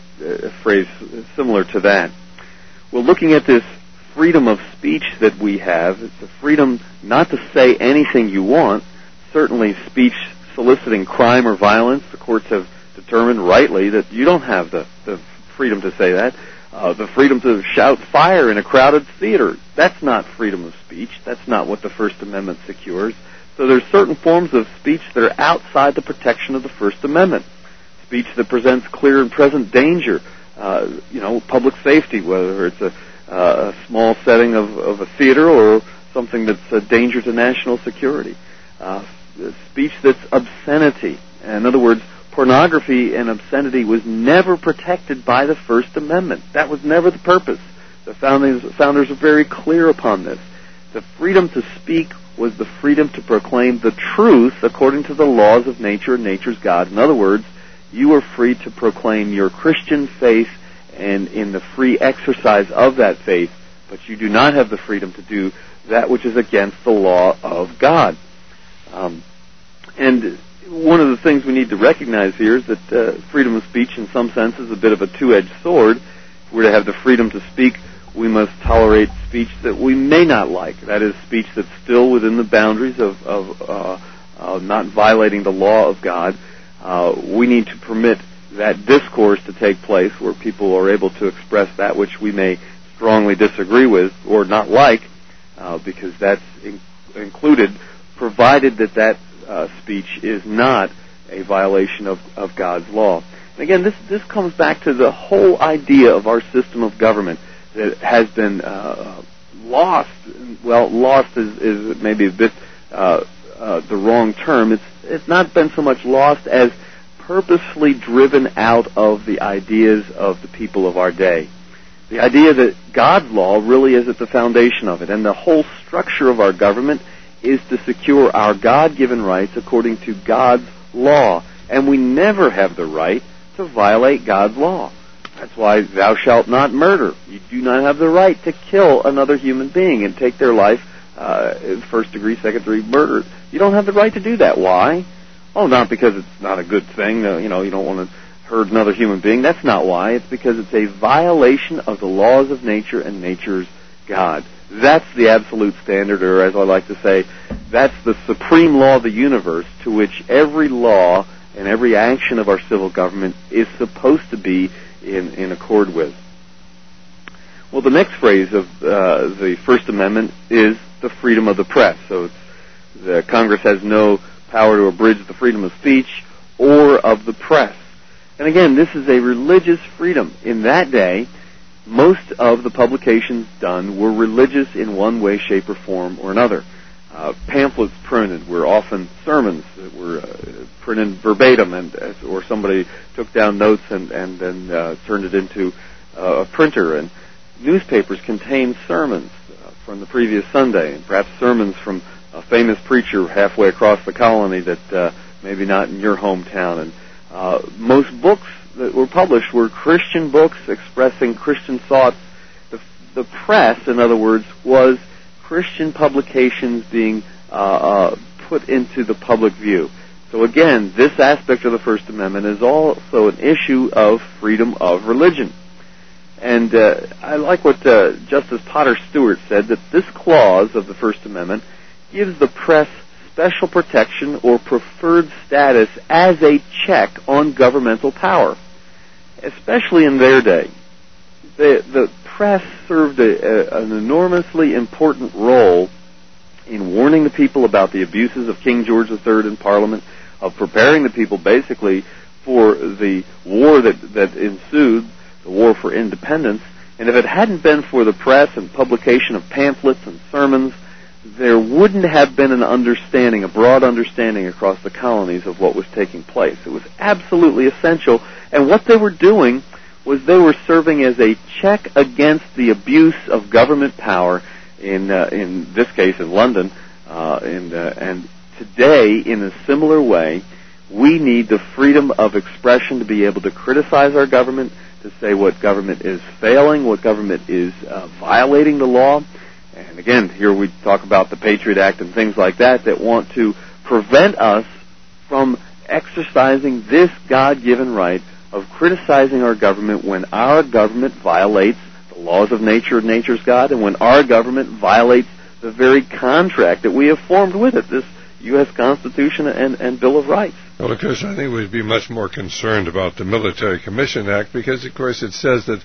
a phrase similar to that. Well, looking at this freedom of speech that we have, it's a freedom not to say anything you want. Certainly speech soliciting crime or violence, the courts have determined rightly that you don't have the, the freedom to say that. Uh, the freedom to shout fire in a crowded theater, that's not freedom of speech. That's not what the First Amendment secures. So there's certain forms of speech that are outside the protection of the First Amendment. speech that presents clear and present danger, uh, you know, public safety, whether it's a, uh, a small setting of, of a theater or something that's a danger to national security. Uh, speech that's obscenity. In other words, pornography and obscenity was never protected by the First Amendment. That was never the purpose. The founders, founders were very clear upon this. The freedom to speak was the freedom to proclaim the truth according to the laws of nature and nature's God. In other words, you are free to proclaim your Christian faith and in the free exercise of that faith, but you do not have the freedom to do that which is against the law of God. Um, and one of the things we need to recognize here is that uh, freedom of speech in some sense is a bit of a two-edged sword. If we're to have the freedom to speak, we must tolerate speech that we may not like. That is, speech that's still within the boundaries of, of uh, uh, not violating the law of God. Uh, we need to permit that discourse to take place where people are able to express that which we may strongly disagree with or not like, uh, because that's in- included, provided that that uh, speech is not a violation of, of God's law. And again, this, this comes back to the whole idea of our system of government that has been uh, lost. Well, lost is, is maybe a bit uh, uh, the wrong term. It's it's not been so much lost as purposefully driven out of the ideas of the people of our day. The idea that God's law really is at the foundation of it, and the whole structure of our government is to secure our God-given rights according to God's law, and we never have the right to violate God's law. That's why thou shalt not murder. You do not have the right to kill another human being and take their life, uh, first degree, second degree murder. You don't have the right to do that. Why? Oh, not because it's not a good thing. Uh, you know, you don't want to hurt another human being. That's not why. It's because it's a violation of the laws of nature and nature's God. That's the absolute standard, or as I like to say, that's the supreme law of the universe to which every law and every action of our civil government is supposed to be in, in accord with. Well, the next phrase of uh, the First Amendment is the freedom of the press. So it's, the Congress has no power to abridge the freedom of speech or of the press. And again, this is a religious freedom. In that day, most of the publications done were religious in one way, shape, or form or another. Uh, pamphlets printed were often sermons that were uh, printed verbatim, and or somebody took down notes and and then uh, turned it into uh, a printer. And newspapers contained sermons uh, from the previous Sunday, and perhaps sermons from a famous preacher halfway across the colony that uh, maybe not in your hometown. And uh, most books that were published were Christian books expressing Christian thoughts. The, the press, in other words, was Christian publications being uh, uh, put into the public view. So again, this aspect of the First Amendment is also an issue of freedom of religion. And uh, I like what uh, Justice Potter Stewart said, that this clause of the First Amendment gives the press special protection or preferred status as a check on governmental power, especially in their day. The, the press served a, a, an enormously important role in warning the people about the abuses of King George the Third in Parliament, of preparing the people basically for the war that, that ensued, the war for independence. And if it hadn't been for the press and publication of pamphlets and sermons, there wouldn't have been an understanding, a broad understanding across the colonies of what was taking place. It was absolutely essential. And what they were doing was they were serving as a check against the abuse of government power, in uh, in this case in London. Uh, and, uh, and today, in a similar way, we need the freedom of expression to be able to criticize our government, to say what government is failing, what government is uh, violating the law. And again, here we talk about the Patriot Act and things like that that want to prevent us from exercising this God-given right of criticizing our government when our government violates the laws of nature and nature's God, and when our government violates the very contract that we have formed with it, this U S Constitution and, and Bill of Rights. Well, of course, I think we'd be much more concerned about the Military Commission Act because, of course, it says that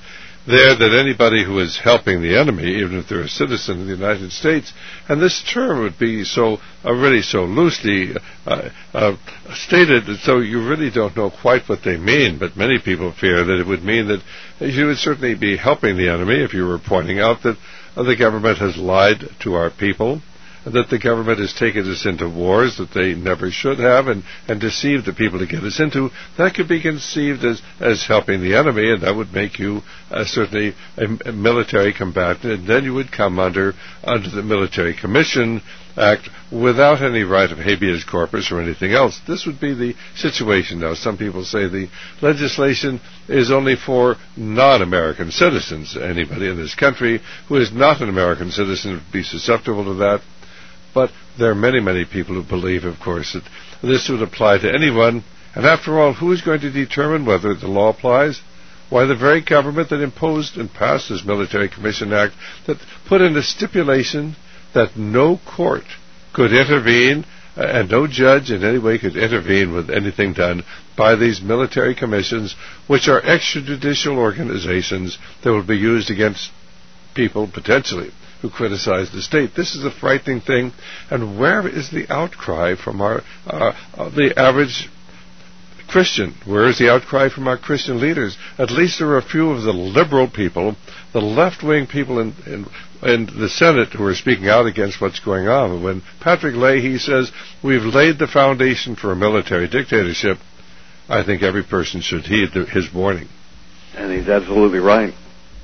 there that anybody who is helping the enemy, even if they're a citizen of the United States, and this term would be so uh, really so loosely uh, uh, stated, so you really don't know quite what they mean, but many people fear that it would mean that you would certainly be helping the enemy if you were pointing out that uh, the government has lied to our people, that the government has taken us into wars that they never should have and, and deceived the people to get us into. That could be conceived as, as helping the enemy, and that would make you uh, certainly a, a military combatant, and then you would come under under the Military Commission Act without any right of habeas corpus or anything else. This would be the situation now. Some people say the legislation is only for non-American citizens. Anybody in this country who is not an American citizen would be susceptible to that. But there are many, many people who believe, of course, that this would apply to anyone. And after all, who is going to determine whether the law applies? Why, the very government that imposed and passed this Military Commission Act that put in a stipulation that no court could intervene uh, and no judge in any way could intervene with anything done by these military commissions, which are extrajudicial organizations that will be used against people, potentially, who criticize the state. This is a frightening thing, and where is the outcry from our uh, uh, the average Christian? Where is the outcry from our Christian leaders? At least there are a few of the liberal people, the left-wing people in, in, in the Senate who are speaking out against what's going on. When Patrick Leahy says, we've laid the foundation for a military dictatorship, I think every person should heed the, his warning. And he's absolutely right.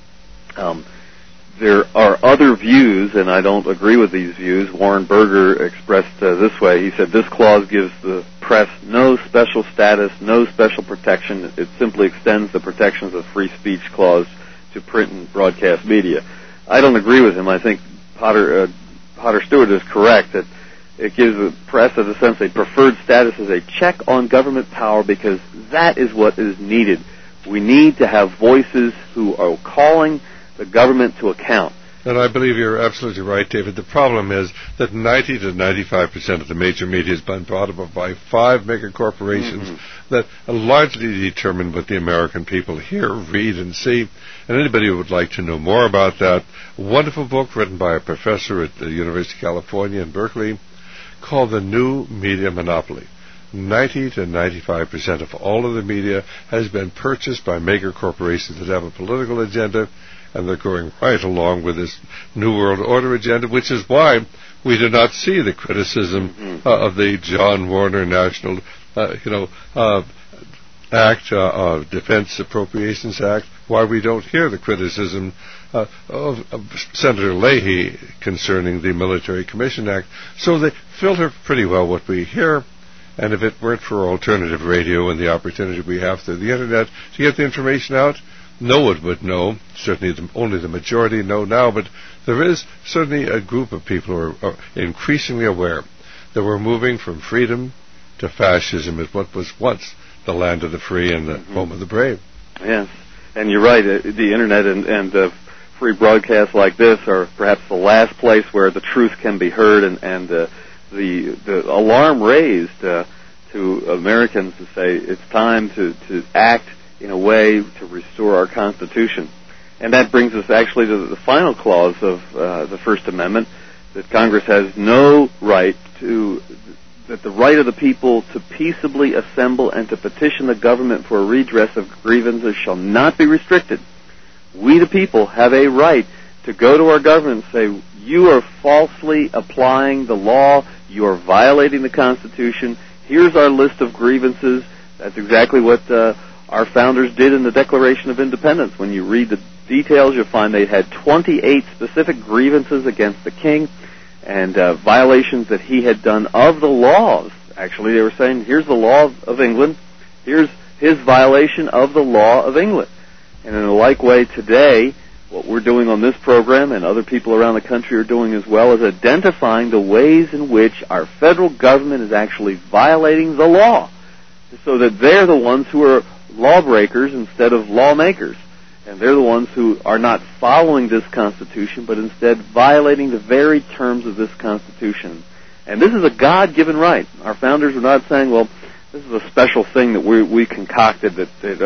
Um, There are other views, and I don't agree with these views. Warren Berger expressed uh, this way. He said, this clause gives the press no special status, no special protection. It simply extends the protections of the free speech clause to print and broadcast media. I don't agree with him. I think Potter, uh, Potter Stewart is correct that it gives the press, in a sense, a preferred status as a check on government power, because that is what is needed. We need to have voices who are calling the government to account. And I believe you're absolutely right, David. The problem is that ninety to ninety-five percent of the major media has been brought up by five mega corporations mm-hmm. that largely determine what the American people hear, read, and see. And anybody who would like to know more about that, a wonderful book written by a professor at the University of California in Berkeley called The New Media Monopoly. ninety to ninety-five percent of all of the media has been purchased by mega corporations that have a political agenda, and they're going right along with this New World Order agenda, which is why we do not see the criticism mm-hmm. uh, of the John Warner National, uh, you know, uh, Act, uh, uh, Defense Appropriations Act, why we don't hear the criticism uh, of, of Senator Leahy concerning the Military Commission Act. So they filter pretty well what we hear. And if it weren't for alternative radio and the opportunity we have through the Internet to get the information out, no one would know. Certainly the, only the majority know now, but there is certainly a group of people who are, are increasingly aware that we're moving from freedom to fascism at what was once the land of the free and the mm-hmm. home of the brave. Yes, and you're right. Uh, the Internet and, and uh, free broadcasts like this are perhaps the last place where the truth can be heard, and, and uh, the, the alarm raised uh, to Americans to say it's time to, to act in a way to restore our Constitution. And that brings us actually to the final clause of uh, the First Amendment, that Congress has no right to, that the right of the people to peaceably assemble and to petition the government for a redress of grievances shall not be restricted. We, the people, have a right to go to our government and say, you are falsely applying the law, you are violating the Constitution, here's our list of grievances. That's exactly what uh, our founders did in the Declaration of Independence. When you read the details, you'll find they had twenty-eight specific grievances against the king and uh, violations that he had done of the laws. Actually, they were saying, here's the law of England, here's his violation of the law of England. And in a like way today, what we're doing on this program and other people around the country are doing as well is identifying the ways in which our federal government is actually violating the law, so that they're the ones who are lawbreakers instead of lawmakers. And they're the ones who are not following this Constitution, but instead violating the very terms of this Constitution. And this is a God-given right. Our founders were not saying, well, this is a special thing that we, we concocted that, you know,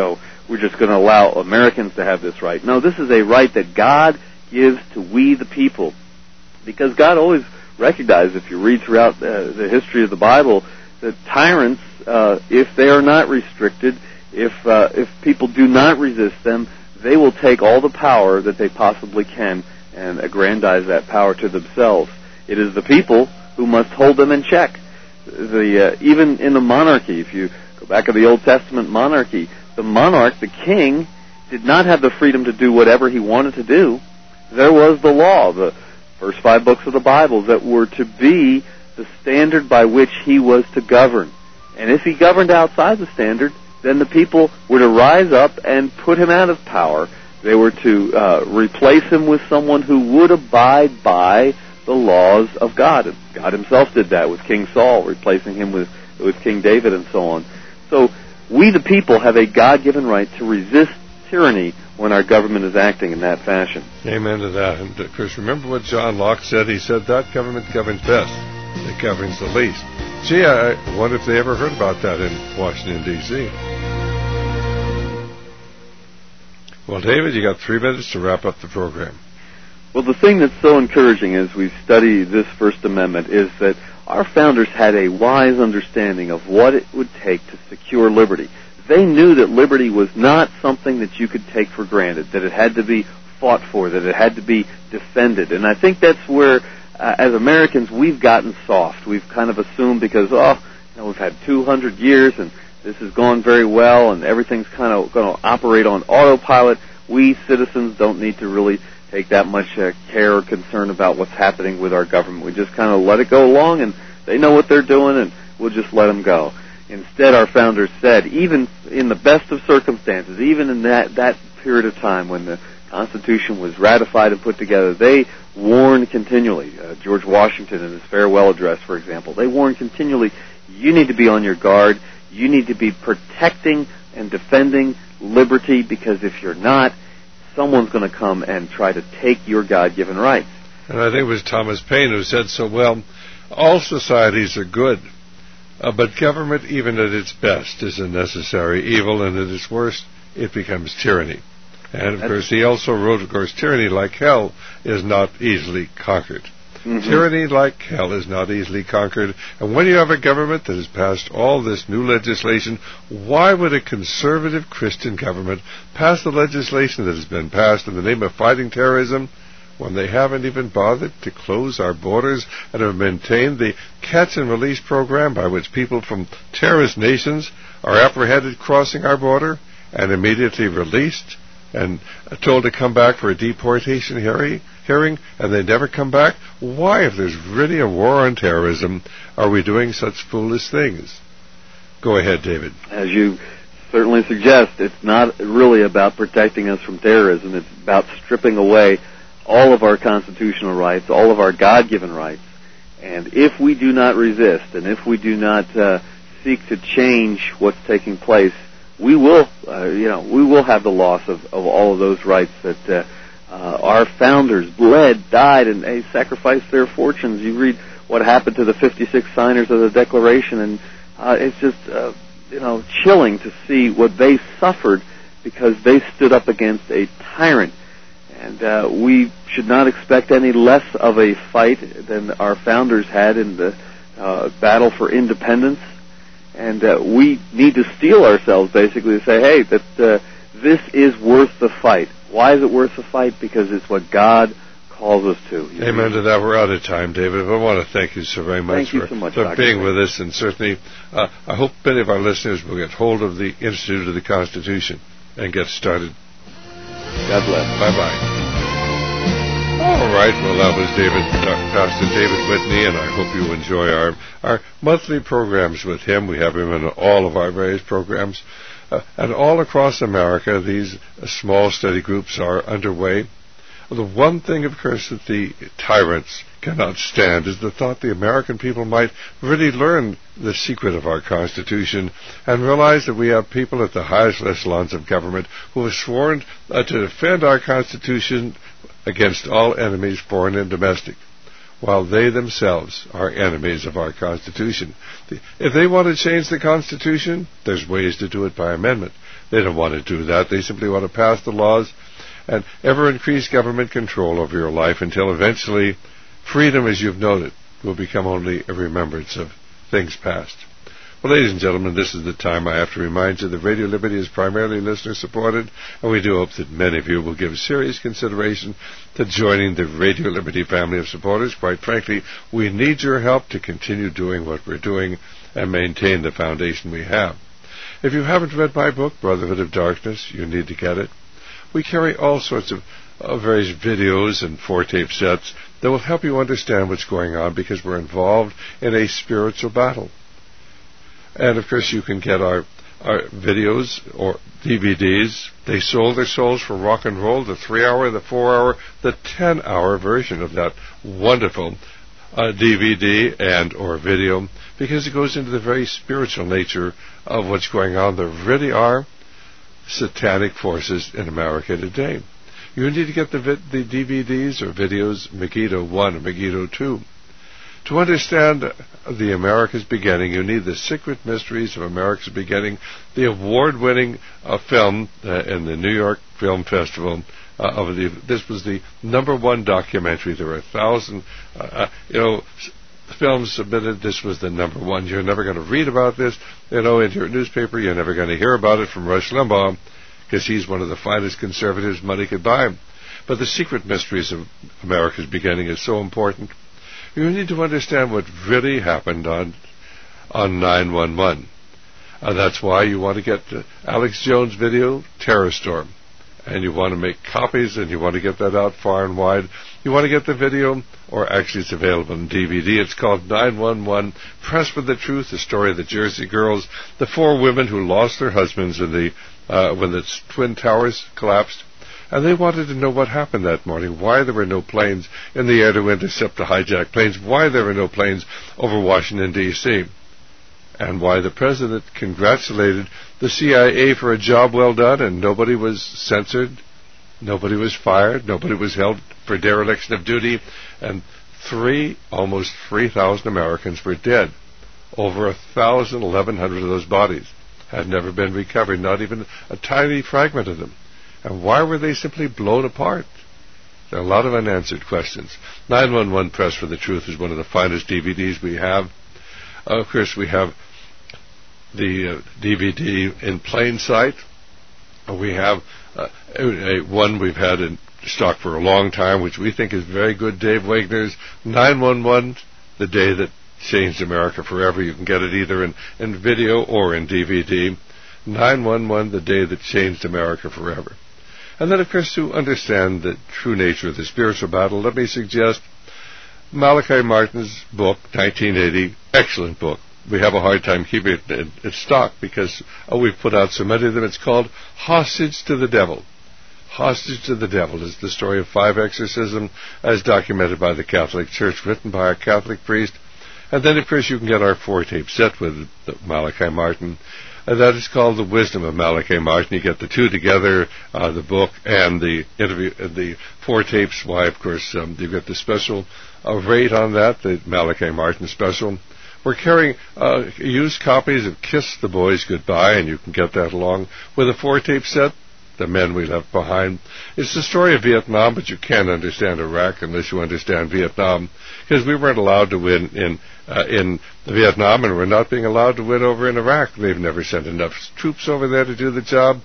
we're just going to allow Americans to have this right. No, this is a right that God gives to we the people. Because God always recognized, if you read throughout uh, the history of the Bible, that tyrants, uh, if they are not restricted, if uh, if people do not resist them, they will take all the power that they possibly can and aggrandize that power to themselves. It is the people who must hold them in check. The uh, even in the monarchy, if you go back to the Old Testament monarchy, the monarch, the king, did not have the freedom to do whatever he wanted to do. There was the law, the first five books of the Bible, that were to be the standard by which he was to govern. And if he governed outside the standard, then the people were to rise up and put him out of power. They were to uh, replace him with someone who would abide by the laws of God. And God himself did that with King Saul, replacing him with, with King David and so on. So we the people have a God-given right to resist tyranny when our government is acting in that fashion. Amen to that. And of course, remember what John Locke said? He said that government governs best. It governs the least. Gee, I wonder if they ever heard about that in Washington, D C Well, David, you got three minutes to wrap up the program. Well, the thing that's so encouraging as we study this First Amendment is that our founders had a wise understanding of what it would take to secure liberty. They knew that liberty was not something that you could take for granted, that it had to be fought for, that it had to be defended. And I think that's where, uh, as Americans, we've gotten soft. We've kind of assumed because, oh, you know, we've had two hundred years and this has gone very well and everything's kind of going to operate on autopilot. We citizens don't need to really take that much uh, care or concern about what's happening with our government. We just kind of let it go along, and they know what they're doing, and we'll just let them go. Instead, our founders said, even in the best of circumstances, even in that, that period of time when the Constitution was ratified and put together, they warned continually. Uh, George Washington in his farewell address, for example, they warned continually, you need to be on your guard. You need to be protecting and defending liberty, because if you're not, someone's going to come and try to take your God-given rights. And I think it was Thomas Paine who said so well, all societies are good, uh, but government, even at its best, is a necessary evil, and at its worst, it becomes tyranny. And, of That's course, he also wrote, of course, tyranny, like hell, is not easily conquered. Mm-hmm. Tyranny, like hell, is not easily conquered. And when you have a government that has passed all this new legislation, why would a conservative Christian government pass the legislation that has been passed in the name of fighting terrorism when they haven't even bothered to close our borders and have maintained the catch and release program by which people from terrorist nations are apprehended crossing our border and immediately released and told to come back for a deportation hearing, hearing, and they never come back? Why, if there's really a war on terrorism, are we doing such foolish things? Go ahead, David. As you certainly suggest, it's not really about protecting us from terrorism. It's about stripping away all of our constitutional rights, all of our God-given rights. And if we do not resist, and if we do not uh, seek to change what's taking place, we will, uh, you know, we will have the loss of, of all of those rights that uh, uh, our founders bled, died, and they sacrificed their fortunes. You read what happened to the fifty-six signers of the Declaration, and uh, it's just, uh, you know, chilling to see what they suffered because they stood up against a tyrant. And uh, we should not expect any less of a fight than our founders had in the uh, battle for independence. And uh, we need to steel ourselves, basically, to say, hey, that uh, this is worth the fight. Why is it worth the fight? Because it's what God calls us to. Amen to that. We're out of time, David. I want to thank you so very much, thank you for, so much, for being with us. And certainly, uh, I hope many of our listeners will get hold of the Institute of the Constitution and get started. God bless. Bye-bye. All right, well, that was David, uh, Pastor David Whitney, and I hope you enjoy our, our monthly programs with him. We have him in all of our various programs. Uh, and all across America, these uh, small study groups are underway. The one thing, of course, that the tyrants cannot stand is the thought the American people might really learn the secret of our Constitution and realize that we have people at the highest echelons of government who have sworn uh, to defend our Constitution against all enemies, foreign and domestic, while they themselves are enemies of our Constitution. If they want to change the Constitution, there's ways to do it by amendment. They don't want to do that. They simply want to pass the laws and ever increase government control over your life until eventually freedom, as you've known it, will become only a remembrance of things past. Well, ladies and gentlemen, this is the time I have to remind you that Radio Liberty is primarily listener-supported, and we do hope that many of you will give serious consideration to joining the Radio Liberty family of supporters. Quite frankly, we need your help to continue doing what we're doing and maintain the foundation we have. If you haven't read my book, Brotherhood of Darkness, you need to get it. We carry all sorts of uh, various videos and four-tape sets that will help you understand what's going on, because we're involved in a spiritual battle. And, of course, you can get our, our videos or D V Ds. They sold their souls for rock and roll, the three-hour, the four-hour, the ten-hour version of that wonderful uh, D V D and or video, because it goes into the very spiritual nature of what's going on. There really are satanic forces in America today. You need to get the, vid- the D V Ds or videos, Megiddo one and Megiddo two. To understand the America's Beginning, you need The Secret Mysteries of America's Beginning, the award-winning uh, film uh, in the New York Film Festival. Uh, of the, this was the number one documentary. There were a thousand, uh, uh, you know, s- films submitted. This was the number one. You're never going to read about this, you know, in your newspaper. You're never going to hear about it from Rush Limbaugh, because he's one of the finest conservatives money could buy. But The Secret Mysteries of America's Beginning is so important. You need to understand what really happened on on nine one one. Uh, that's why you want to get uh, Alex Jones' video, Terror Storm. And you want to make copies, and you want to get that out far and wide. You want to get the video, or actually it's available in D V D. It's called nine one one, Press for the Truth, the story of the Jersey Girls, the four women who lost their husbands in the uh, when the Twin Towers collapsed. And they wanted to know what happened that morning, why there were no planes in the air to intercept the hijacked planes, why there were no planes over Washington, D C, and why the president congratulated the C I A for a job well done, and nobody was censored, nobody was fired, nobody was held for dereliction of duty, and three, almost three thousand Americans were dead. Over a thousand, eleven hundred of those bodies had never been recovered, not even a tiny fragment of them. And why were they simply blown apart? There are a lot of unanswered questions. nine one one Press for the Truth is one of the finest D V Ds we have. Uh, of course, we have the uh, D V D in plain sight. Uh, we have uh, a, a, one we've had in stock for a long time, which we think is very good, Dave Wagner's nine one one, The Day That Changed America Forever. You can get it either in, in video or in D V D. nine one one, The Day That Changed America Forever. And then, of course, to understand the true nature of the spiritual battle, let me suggest Malachi Martin's book, nineteen eighty, excellent book. We have a hard time keeping it in, in stock because oh, we've put out so many of them. It's called Hostage to the Devil. Hostage to the Devil is the story of five exorcisms as documented by the Catholic Church, written by a Catholic priest. And then, of course, you can get our four-tape set with Malachi Martin. And that is called The Wisdom of Malachi Martin. You get the two together, uh, the book and the interview, uh, the four tapes. Why, of course, um, you get the special uh, rate on that, the Malachi Martin special. We're carrying uh, used copies of Kiss the Boys Goodbye, and you can get that along with a four-tape set, The Men We Left Behind. It's the story of Vietnam, but you can't understand Iraq unless you understand Vietnam, because we weren't allowed to win in uh, in Vietnam, and we're not being allowed to win over in Iraq. They've never sent enough troops over there to do the job,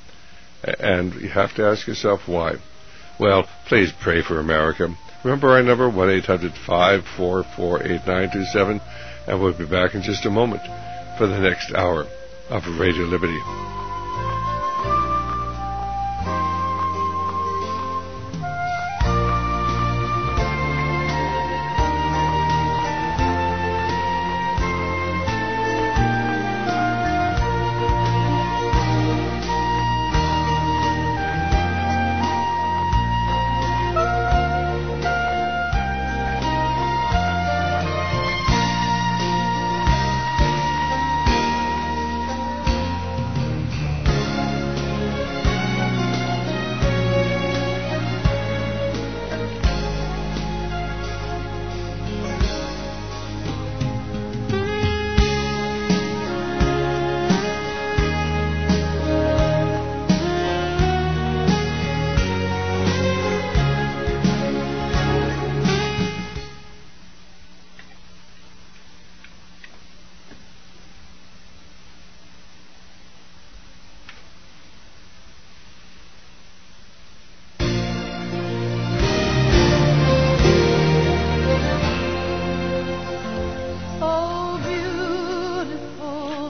and you have to ask yourself why. Well, please pray for America. Remember our number, one eight hundred five four four eight nine two seven, and we'll be back in just a moment for the next hour of Radio Liberty.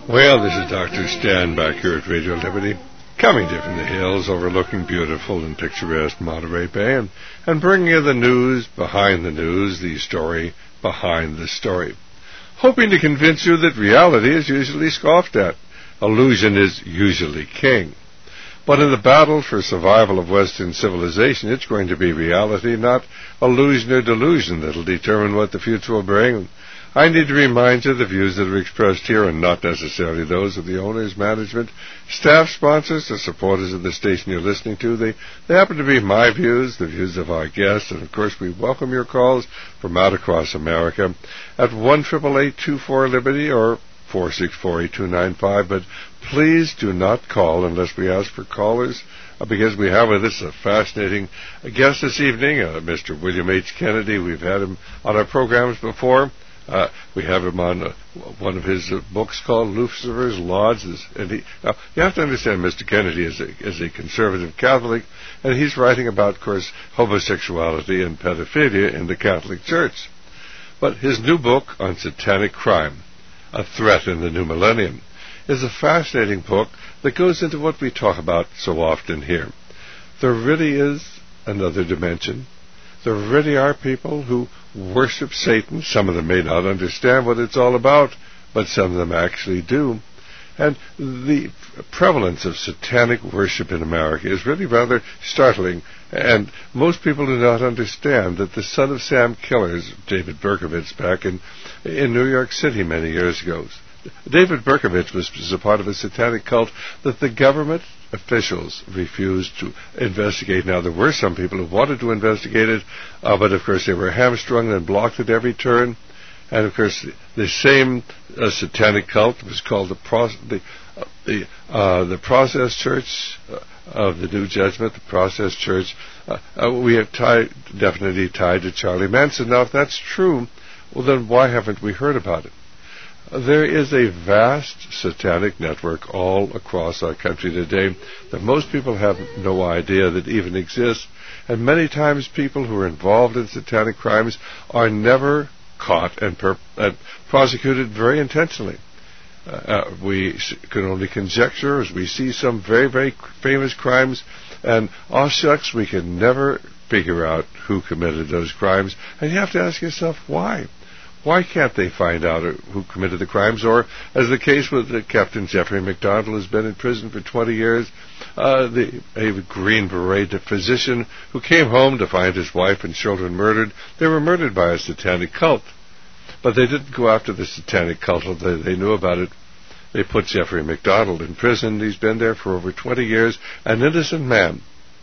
Well, this is Doctor Stan back here at Radio Liberty, coming to you from the hills overlooking beautiful and picturesque Monterey Bay, and, and bringing you the news behind the news, the story behind the story. Hoping to convince you that reality is usually scoffed at. Illusion is usually king. But in the battle for survival of Western civilization, it's going to be reality, not illusion or delusion, that'll determine what the future will bring. I need to remind you the views that are expressed here are not necessarily those of the owners, management, staff, sponsors, or supporters of the station you're listening to. They, they happen to be my views, the views of our guests, and of course we welcome your calls from out across America at one eight eight eight, two four, Liberty or four six four, eight two nine five. But please do not call unless we ask for callers, uh, because we have with us a fascinating guest this evening, uh, Mister William H. Kennedy. We've had him on our programs before. Uh, we have him on uh, one of his uh, books called Lucifer's Lodge. And he, now, you have to understand Mister Kennedy is a, is a conservative Catholic, and he's writing about, of course, homosexuality and pedophilia in the Catholic Church. But his new book on satanic crime, A Threat in the New Millennium, is a fascinating book that goes into what we talk about so often here. There really is another dimension. There really are people who worship Satan. Some of them may not understand what it's all about, but some of them actually do. And the prevalence of satanic worship in America is really rather startling. And most people do not understand that the Son of Sam killers, David Berkowitz, back in, in New York City many years ago, David Berkowitz was, was a part of a satanic cult that the government officials refused to investigate. Now, there were some people who wanted to investigate it, uh, but of course they were hamstrung and blocked at every turn. And of course, the, the same uh, satanic cult was called the Pro- the uh, the, uh, the Process Church uh, of the New Judgment, the Process Church. Uh, uh, we have tied, definitely tied to Charlie Manson. Now, if that's true, well, then why haven't we heard about it? There is a vast satanic network all across our country today that most people have no idea that even exists. And many times people who are involved in satanic crimes are never caught and, per- and prosecuted very intentionally. Uh, uh, we can only conjecture as we see some very, very famous crimes, and oh shucks, we can never figure out who committed those crimes. And you have to ask yourself, why? Why can't they find out who committed the crimes? Or, as the case with uh, Captain Jeffrey McDonald, who's been in prison for twenty years, uh, the, a Green Beret physician who came home to find his wife and children murdered. They were murdered by a satanic cult. But they didn't go after the satanic cult. They, they knew about it. They put Jeffrey McDonald in prison. He's been there for over twenty years. An innocent man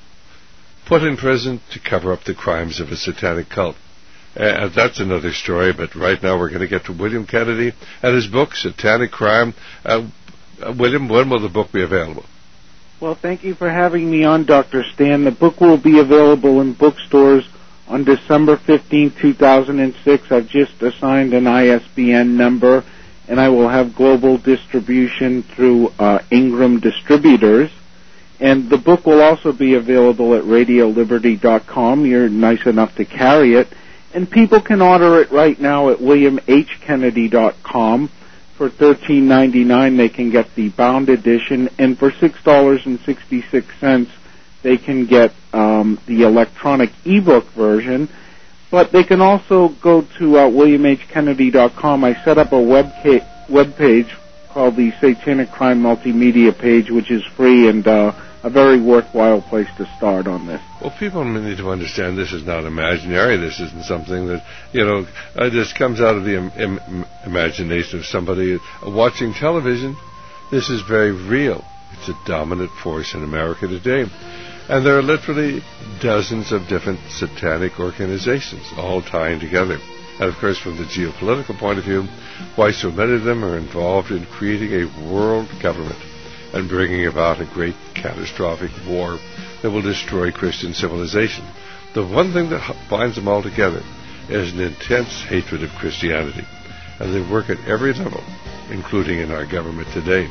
put in prison to cover up the crimes of a satanic cult. Uh, that's another story, but right now we're going to get to William Kennedy and his book, Satanic Crime. Uh, uh, William, when will the book be available? Well, thank you for having me on, Doctor Stan. The book will be available in bookstores on December fifteenth, two thousand six. I've just assigned an I S B N number, and I will have global distribution through uh, Ingram Distributors. And the book will also be available at radio liberty dot com. You're nice enough to carry it. And people can order it right now at william h kennedy dot com. For thirteen ninety-nine, they can get the bound edition, and for six dollars and sixty-six cents, they can get um, the electronic ebook version. But they can also go to uh, william h kennedy dot com. I set up a web, ca- web page called the Satanic Crime Multimedia page, which is free and uh, a very worthwhile place to start on this. Well, people need to understand this is not imaginary. This isn't something that, you know, uh, just comes out of the im- im- imagination of somebody watching television. This is very real. It's a dominant force in America today. And there are literally dozens of different satanic organizations all tying together. And, of course, from the geopolitical point of view, why so many of them are involved in creating a world government and bringing about a great catastrophic war that will destroy Christian civilization. The one thing that binds them all together is an intense hatred of Christianity. And they work at every level, including in our government today.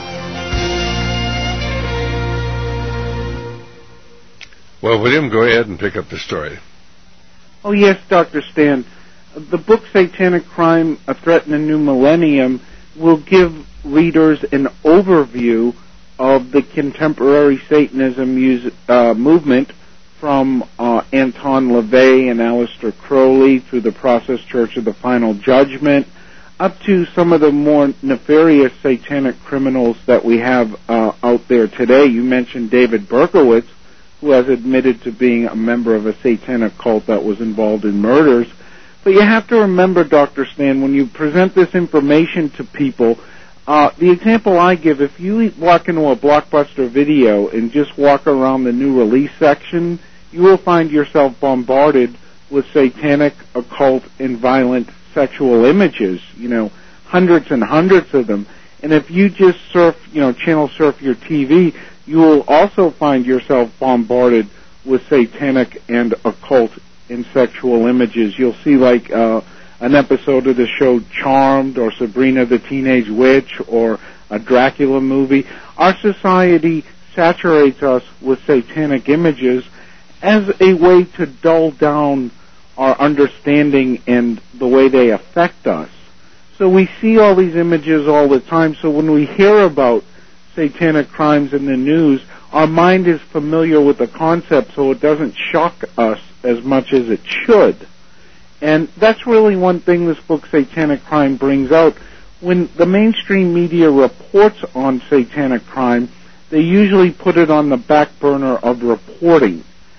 Well, William, go ahead and pick up the story. Oh, yes, Doctor Stan. The book Satanic Crime, A Threat in the New Millennium will give readers an overview of the contemporary Satanism use, uh, movement from uh, Anton LaVey and Aleister Crowley through the Process Church of the Final Judgment, up to some of the more nefarious satanic criminals that we have uh, out there today. You mentioned David Berkowitz, who has admitted to being a member of a satanic cult that was involved in murders. But you have to remember, Doctor Stan, when you present this information to people, uh, the example I give, if you walk into a Blockbuster Video and just walk around the new release section, you will find yourself bombarded with satanic, occult, and violent sexual images, you know, hundreds and hundreds of them. And if you just surf, you know, channel surf your T V, you will also find yourself bombarded with satanic and occult and sexual images. You'll see like uh, an episode of the show Charmed or Sabrina the Teenage Witch or a Dracula movie. Our society saturates us with satanic images as a way to dull down our understanding and the way they affect us. So we see all these images all the time, so when we hear about satanic crimes in the news, our mind is familiar with the concept, so it doesn't shock us as much as it should. And that's really one thing this book, Satanic Crime, brings out. When the mainstream media reports on satanic crime, they usually put it on the back burner of reporting.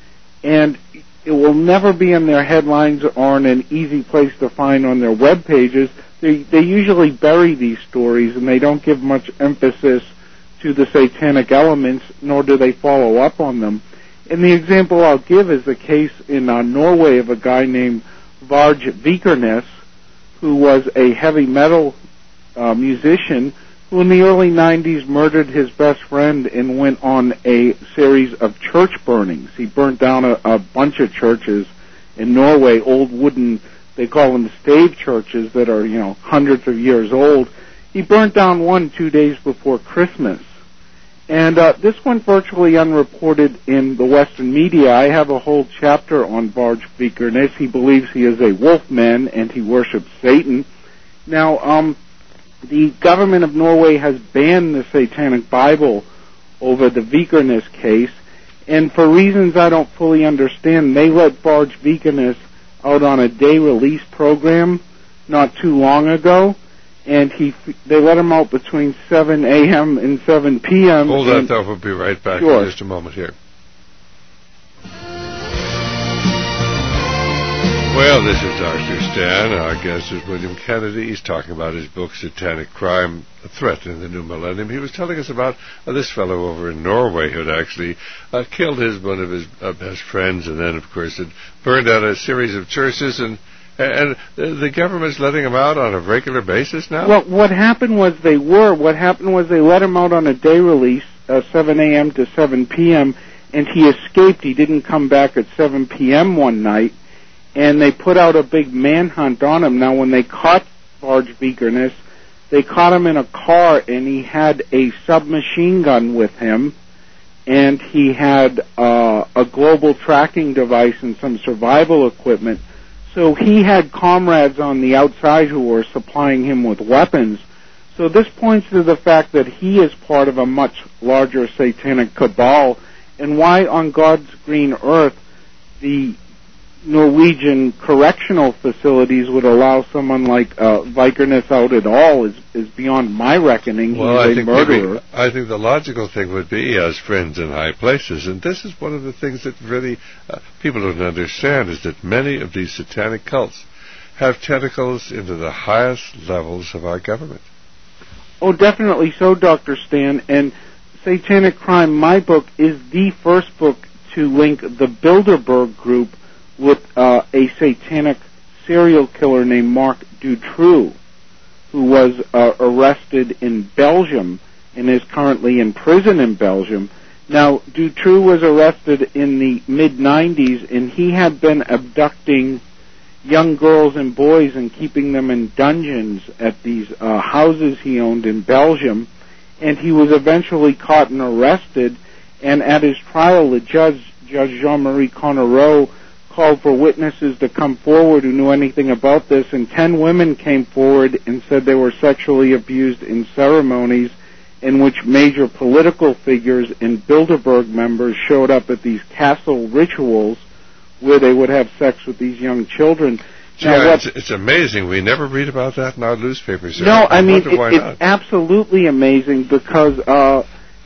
And it will never be in their headlines or in an easy place to find on their web pages. They, they usually bury these stories, and they don't give much emphasis to the satanic elements, nor do they follow up on them. And the example I'll give is the case in uh, Norway of a guy named Varg Vikernes, who was a heavy metal uh, musician who in the early nineties murdered his best friend and went on a series of church burnings. He burnt down a, a bunch of churches in Norway, old wooden, they call them stave churches that are, you know, hundreds of years old. He burnt down one two days before Christmas. And uh, this went virtually unreported in the Western media. I have a whole chapter on Varg Vikernes. He believes he is a wolfman and he worships Satan. Now, um, the government of Norway has banned the Satanic Bible over the Vikernes case, and for reasons I don't fully understand, they let Varg Vikernes out on a day release program not too long ago, and he they let him out between seven a.m. and seven p.m. Hold that thought. We'll be right back sure. in just a moment here. Well, this is Doctor Stan. Our guest is William Kennedy. He's talking about his book, Satanic Crime, A Threat in the New Millennium. He was telling us about uh, this fellow over in Norway who had actually uh, killed his one of his uh, best friends, and then, of course, had burned out a series of churches, and and the government's letting him out on a regular basis now? Well, what happened was they were. What happened was they let him out on a day release, uh, seven a.m. to seven p.m., and he escaped. He didn't come back at seven p.m. one night, and they put out a big manhunt on him. Now, when they caught Varg Vikernes, they caught him in a car, and he had a submachine gun with him, and he had uh, a global tracking device and some survival equipment. So he had comrades on the outside who were supplying him with weapons. So this points to the fact that he is part of a much larger satanic cabal, and why on God's green earth the Norwegian correctional facilities would allow someone like uh, Vikernes out at all is, is beyond my reckoning. Well, He's I a think murderer. Maybe, I think the logical thing would be he has friends in high places, and this is one of the things that really uh, people don't understand, is that many of these satanic cults have tentacles into the highest levels of our government. Oh, definitely so, Doctor Stan. And Satanic Crime, my book, is the first book to link the Bilderberg Group with uh, a satanic serial killer named Marc Dutroux, who was uh, arrested in Belgium and is currently in prison in Belgium. Now, Dutroux was arrested in the mid nineties, and he had been abducting young girls and boys and keeping them in dungeons at these uh, houses he owned in Belgium, and he was eventually caught and arrested, and at his trial, the judge, Judge Jean-Marie Connereau, called for witnesses to come forward who knew anything about this, and ten women came forward and said they were sexually abused in ceremonies in which major political figures and Bilderberg members showed up at these castle rituals where they would have sex with these young children. Yeah, now, it's, it's amazing. We never read about that in our newspapers. No, I, I mean, it, why it's not. absolutely amazing because uh,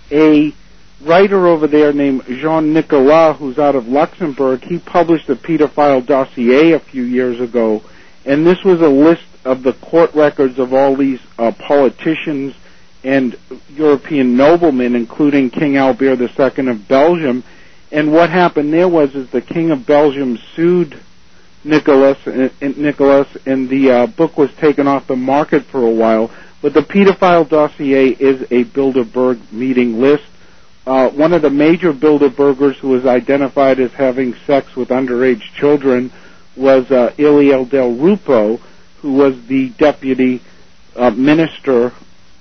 a writer over there named Jean Nicolas, who's out of Luxembourg, he published a pedophile dossier a few years ago, and this was a list of the court records of all these uh, politicians and European noblemen, including King Albert the Second of Belgium. And what happened there was is the King of Belgium sued Nicholas, and, and Nicholas, and the uh, book was taken off the market for a while. But the pedophile dossier is a Bilderberg meeting list. Uh, one of the major Bilderbergers who was identified as having sex with underage children was uh, Eliel Del Rupo, who was the deputy uh, minister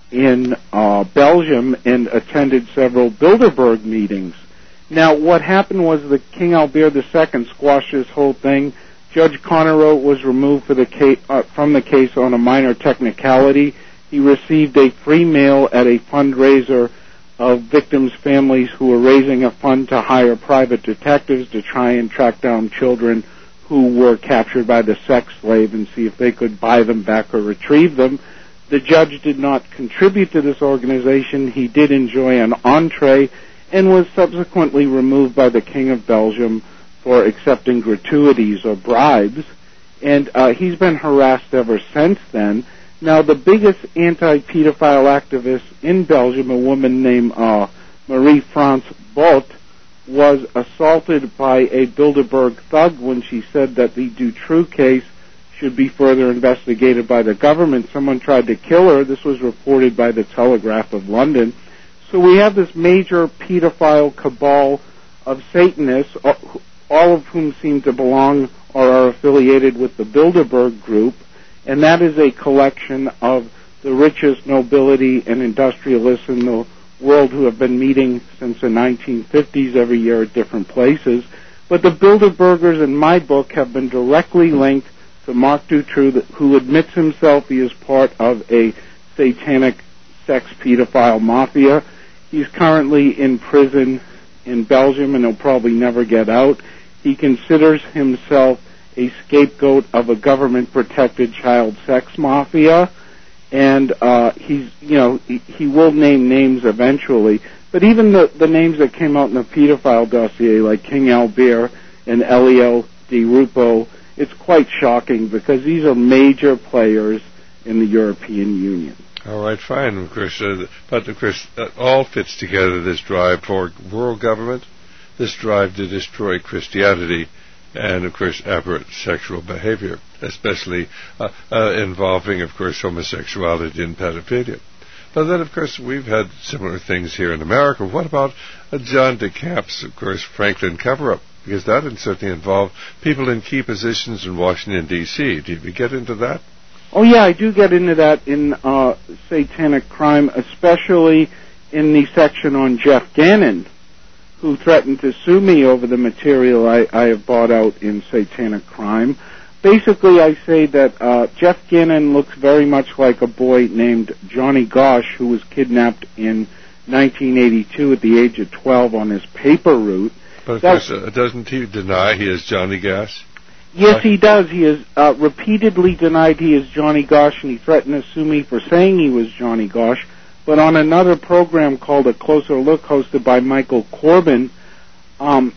in uh, Belgium and attended several Bilderberg meetings. Now, what happened was the King Albert the Second squashed this whole thing. Judge Connerow was removed for the case, uh, from the case on a minor technicality. He received a free meal at a fundraiser of victims' families who were raising a fund to hire private detectives to try and track down children who were captured by the sex slave and see if they could buy them back or retrieve them. The judge did not contribute to this organization. He did enjoy an entree and was subsequently removed by the King of Belgium for accepting gratuities or bribes. And uh, he's been harassed ever since then. Now, the biggest anti-pedophile activist in Belgium, a woman named uh, Marie-France Bot, was assaulted by a Bilderberg thug when she said that the Dutroux case should be further investigated by the government. Someone tried to kill her. This was reported by the Telegraph of London. So we have this major pedophile cabal of Satanists, all of whom seem to belong or are affiliated with the Bilderberg Group, and that is a collection of the richest nobility and industrialists in the world who have been meeting since the nineteen fifties every year at different places. But the Bilderbergers in my book have been directly linked to Marc Dutroux, who admits himself he is part of a satanic sex pedophile mafia. He's currently in prison in Belgium and he'll probably never get out. He considers himself a scapegoat of a government-protected child sex mafia, and uh, he's, you know, he, he will name names eventually. But even the, the names that came out in the pedophile dossier, like King Albert and Eliel Del Rupo, it's quite shocking because these are major players in the European Union. All right, fine, of course. Uh, but, of course, that all fits together, this drive for world government, this drive to destroy Christianity, and, of course, aberrant sexual behavior, especially uh, uh, involving, of course, homosexuality and pedophilia. But then, of course, we've had similar things here in America. What about uh, John DeCamp's, of course, Franklin cover-up? Because that certainly involved people in key positions in Washington, D C Did we get into that? Oh, yeah, I do get into that in uh, Satanic Crime, especially in the section on Jeff Gannon, who threatened to sue me over the material I, I have bought out in Satanic Crime. Basically, I say that uh, Jeff Gannon looks very much like a boy named Johnny Gosch, who was kidnapped in nineteen eighty-two at the age of twelve on his paper route. But, of course, uh, doesn't he deny he is Johnny Gosch? Yes, he does. He has uh, repeatedly denied he is Johnny Gosch, and he threatened to sue me for saying he was Johnny Gosch. But on another program called A Closer Look, hosted by Michael Corbin, um,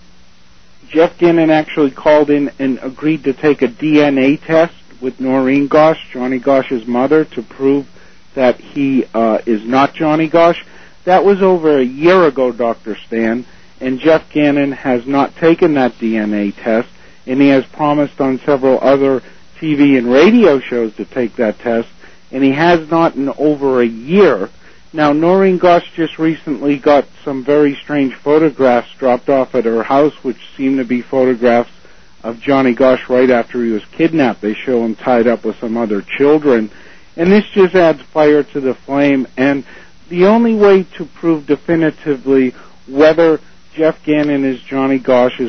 Jeff Gannon actually called in and agreed to take a D N A test with Noreen Gosch, Johnny Gosch's mother, to prove that he uh, is not Johnny Gosch. That was over a year ago, Doctor Stan, and Jeff Gannon has not taken that D N A test, and he has promised on several other T V and radio shows to take that test, and he has not in over a year. Now, Noreen Gosch just recently got some very strange photographs dropped off at her house, which seem to be photographs of Johnny Gosch right after he was kidnapped. They show him tied up with some other children. And this just adds fire to the flame. And the only way to prove definitively whether Jeff Gannon is Johnny Gosch is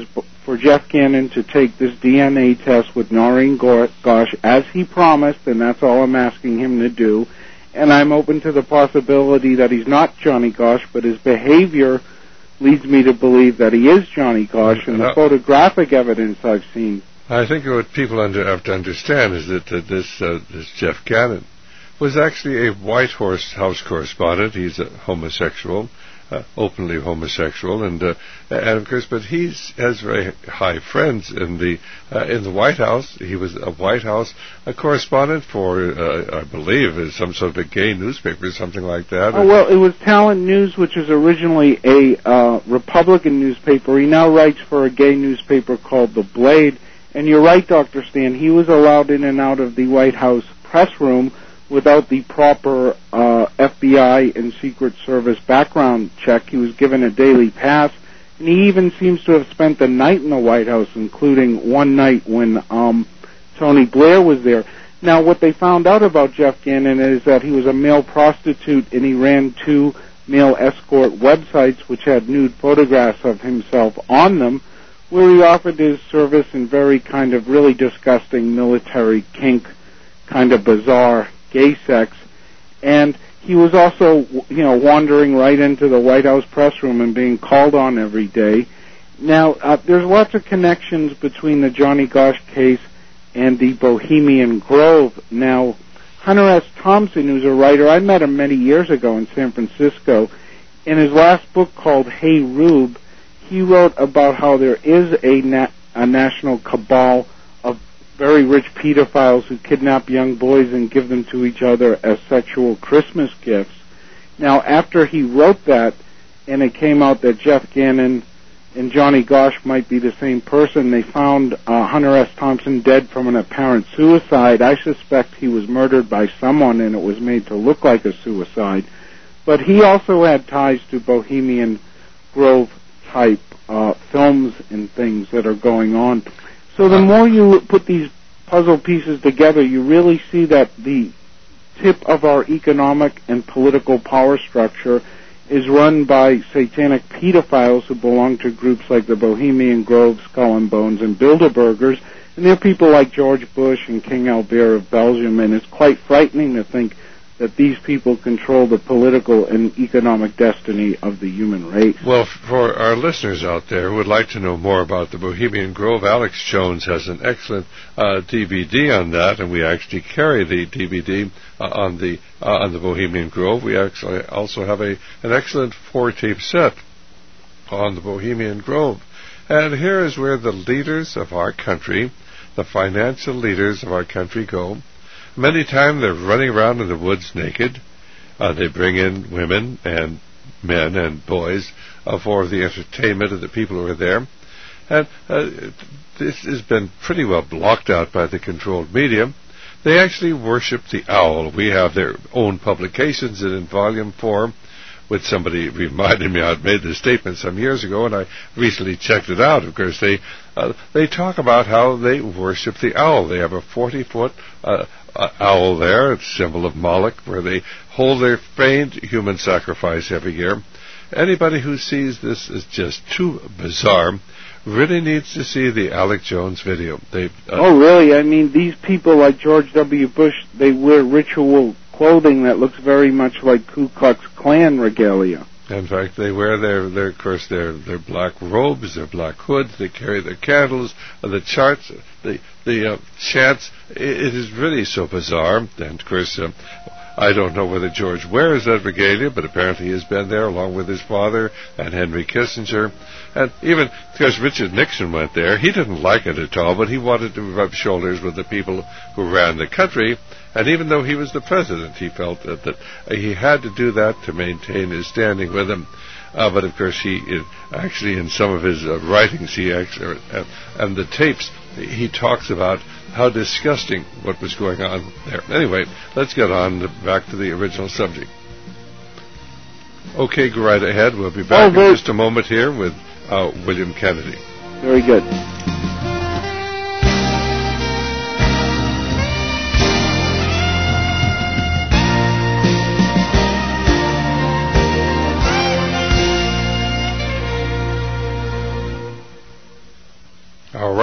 for Jeff Gannon to take this D N A test with Noreen Gosh, as he promised, and that's all I'm asking him to do. And I'm open to the possibility that he's not Johnny Gosch, but his behavior leads me to believe that he is Johnny Gosch, and the uh, photographic evidence I've seen. I think what people under, have to understand is that uh, this uh, this Jeff Gannon was actually a White Horse House correspondent. He's a homosexual, uh, openly homosexual, and uh, and of course, but he has very high friends in the uh, in the White House. He was a White House a correspondent for, uh, I believe, some sort of a gay newspaper, something like that. Oh, well, it was Talent News, which is originally a uh, Republican newspaper. He now writes for a gay newspaper called The Blade. And you're right, Doctor Stan. He was allowed in and out of the White House press room without the proper uh, F B I and Secret Service background check. He was given a daily pass, and he even seems to have spent the night in the White House, including one night when um, Tony Blair was there. Now, what they found out about Jeff Gannon is that he was a male prostitute, and he ran two male escort websites which had nude photographs of himself on them, where he offered his service in very kind of really disgusting military kink, kind of bizarre gay sex. And he was also, you know, wandering right into the White House press room and being called on every day. Now, uh, there's lots of connections between the Johnny Gosch case and the Bohemian Grove. Now, Hunter S. Thompson, who's a writer, I met him many years ago in San Francisco. In his last book called Hey Rube, he wrote about how there is a, na- a national cabal of very rich pedophiles who kidnap young boys and give them to each other as sexual Christmas gifts. Now, after he wrote that, and it came out that Jeff Gannon and Johnny Gosch might be the same person, they found uh, Hunter S. Thompson dead from an apparent suicide. I suspect he was murdered by someone, and it was made to look like a suicide. But he also had ties to Bohemian Grove type uh, films and things that are going on. So the more you put these puzzle pieces together, you really see that the tip of our economic and political power structure is run by satanic pedophiles who belong to groups like the Bohemian Grove, Skull and Bones, and Bilderbergers, and they're people like George Bush and King Albert of Belgium, and it's quite frightening to think that these people control the political and economic destiny of the human race. Well, for our listeners out there who would like to know more about the Bohemian Grove, Alex Jones has an excellent uh, D V D on that, and we actually carry the D V D uh, on the uh, on the Bohemian Grove. We actually also have a an excellent four-tape set on the Bohemian Grove. And here is where the leaders of our country, the financial leaders of our country, go. Many times they're running around in the woods naked. Uh, they bring in women and men and boys uh, for the entertainment of the people who are there. And uh, this has been pretty well blocked out by the controlled media. They actually worship the owl. We have their own publications in volume form, which somebody reminded me I made this statement some years ago, and I recently checked it out. Of course, they uh, they talk about how they worship the owl. They have a forty-foot uh, uh, owl there, it's a symbol of Moloch, where they hold their famed human sacrifice every year. Anybody who sees this is just too bizarre really needs to see the Alex Jones video. They, uh, oh, really? I mean, these people like George W. Bush, they wear ritual clothing that looks very much like Ku Klux Klan regalia. In fact, they wear their, their of course, their, their black robes, their black hoods. They carry their candles, uh, the charts, the the uh, chants. It, it is really so bizarre. And of course, uh, I don't know whether George wears that regalia, but apparently he has been there along with his father and Henry Kissinger. And even because Richard Nixon went there, he didn't like it at all, but he wanted to rub shoulders with the people who ran the country. And even though he was the president, he felt that, that he had to do that to maintain his standing with him. Uh, but of course, he it, actually in some of his uh, writings, he actually uh, and the tapes, he talks about how disgusting what was going on there. Anyway, let's get on to, back to the original subject. Okay, go right ahead. We'll be back oh, in just a moment here with uh, William Kennedy. Very good.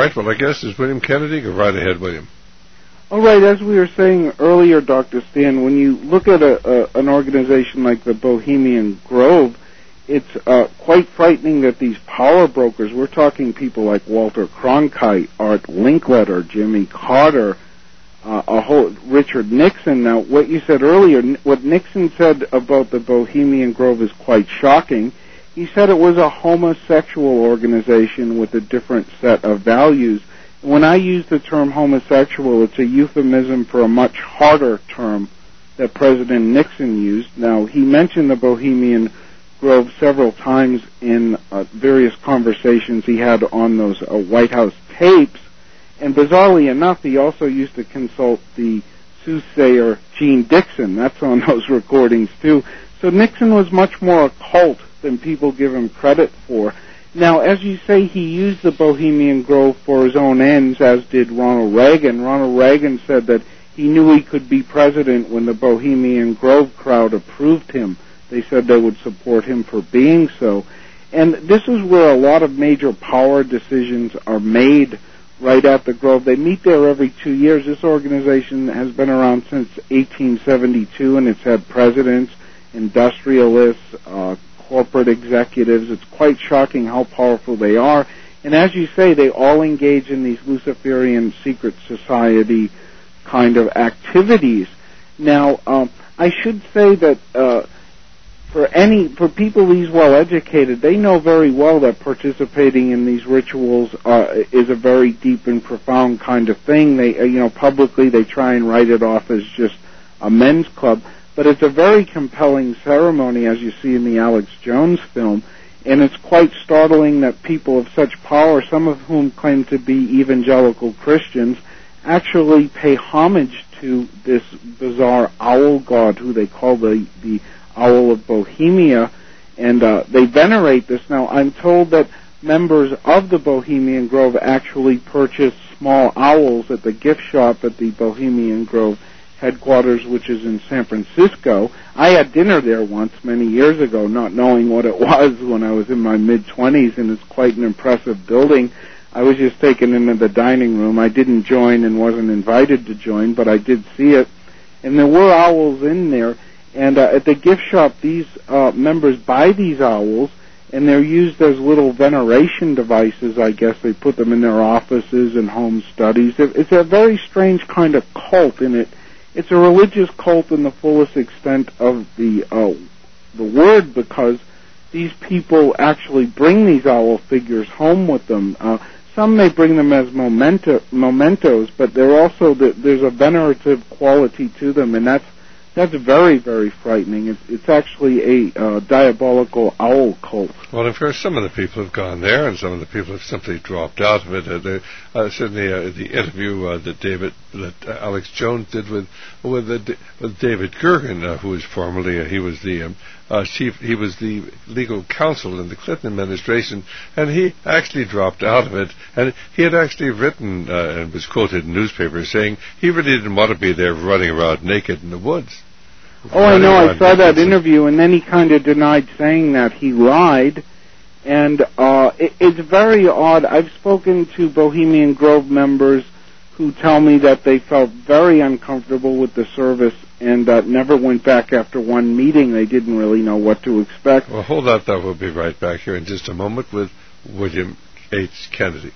right. Well, I guess it's William Kennedy. Go right ahead, William. All right. As we were saying earlier, Doctor Stan, when you look at a, a, an organization like the Bohemian Grove, it's uh, quite frightening that these power brokers, we're talking people like Walter Cronkite, Art Linkletter, Jimmy Carter, uh, a whole, Richard Nixon. Now, what you said earlier, what Nixon said about the Bohemian Grove is quite shocking. He said it was a homosexual organization with a different set of values. When I use the term homosexual, it's a euphemism for a much harder term that President Nixon used. Now, he mentioned the Bohemian Grove several times in uh, various conversations he had on those uh, White House tapes, and bizarrely enough, he also used to consult the soothsayer Gene Dixon. That's on those recordings, too. So Nixon was much more a cult than people give him credit for. Now, as you say, he used the Bohemian Grove for his own ends, as did Ronald Reagan. Ronald Reagan said that he knew he could be president when the Bohemian Grove crowd approved him. They said they would support him for being so. And this is where a lot of major power decisions are made right at the Grove. They meet there every two years. This organization has been around since eighteen seventy-two, and it's had presidents, industrialists, uh, corporate executives. It's quite shocking how powerful they are. And as you say, they all engage in these Luciferian secret society kind of activities. Now, um, I should say that uh, for any for people these well educated, they know very well that participating in these rituals uh, is a very deep and profound kind of thing. They, uh, you know, publicly they try and write it off as just a men's club, but it's a very compelling ceremony, as you see in the Alex Jones film, and it's quite startling that people of such power, some of whom claim to be evangelical Christians, actually pay homage to this bizarre owl god who they call the the Owl of Bohemia, and uh, they venerate this. Now, I'm told that members of the Bohemian Grove actually purchase small owls at the gift shop at the Bohemian Grove headquarters, which is in San Francisco. I had dinner there once many years ago, not knowing what it was when I was in my mid-twenties, and it's quite an impressive building. I was just taken into the dining room. I didn't join and wasn't invited to join, but I did see it, and there were owls in there. And uh, at the gift shop, these uh, members buy these owls, and they're used as little veneration devices, I guess. They put them in their offices and home studies. It's a very strange kind of cult, and it, it's a religious cult in the fullest extent of the uh, the word, because these people actually bring these owl figures home with them. Uh, some may bring them as memento, mementos, but they're also the, there's a venerative quality to them, and that's That's very, very frightening. It's, it's actually a uh, diabolical owl cult. Well, of course, some of the people have gone there, and some of the people have simply dropped out of it. Uh, they, uh, certainly, uh, the interview uh, that David, that uh, Alex Jones did with with, uh, D- with David Gergen, uh, who was formerly uh, he was the um, uh, chief, he was the legal counsel in the Clinton administration, and he actually dropped out of it. And he had actually written uh, and was quoted in newspapers saying he really didn't want to be there running around naked in the woods. Oh, I know. I saw that interview, and then he kind of denied saying that. He lied, and uh, it, it's very odd. I've spoken to Bohemian Grove members who tell me that they felt very uncomfortable with the service and uh, never went back after one meeting. They didn't really know what to expect. Well, hold that thought. We'll be right back here in just a moment with William H. Kennedy.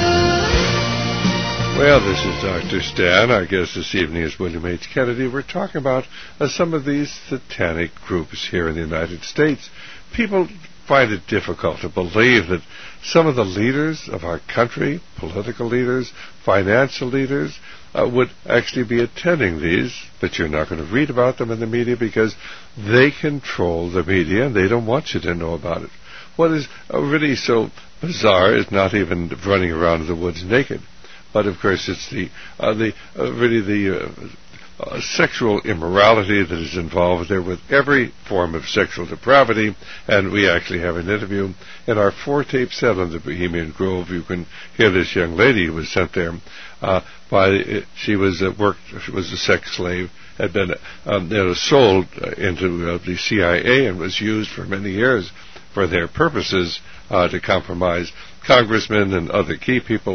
Well, this is Doctor Stan. Our guest this evening is William H. Kennedy. We're talking about uh, some of these satanic groups here in the United States. People find it difficult to believe that some of the leaders of our country, political leaders, financial leaders, uh, would actually be attending these, but you're not going to read about them in the media because they control the media and they don't want you to know about it. What is uh, really so bizarre is not even running around in the woods naked. But of course, it's the uh, the uh, really the uh, uh, sexual immorality that is involved there with every form of sexual depravity. And we actually have an interview in our four-tape set on the Bohemian Grove. You can hear this young lady who was sent there uh, by uh, she was uh, worked she was a sex slave, had been um, you know, sold uh, into uh, the C I A and was used for many years for their purposes uh, to compromise congressmen and other key people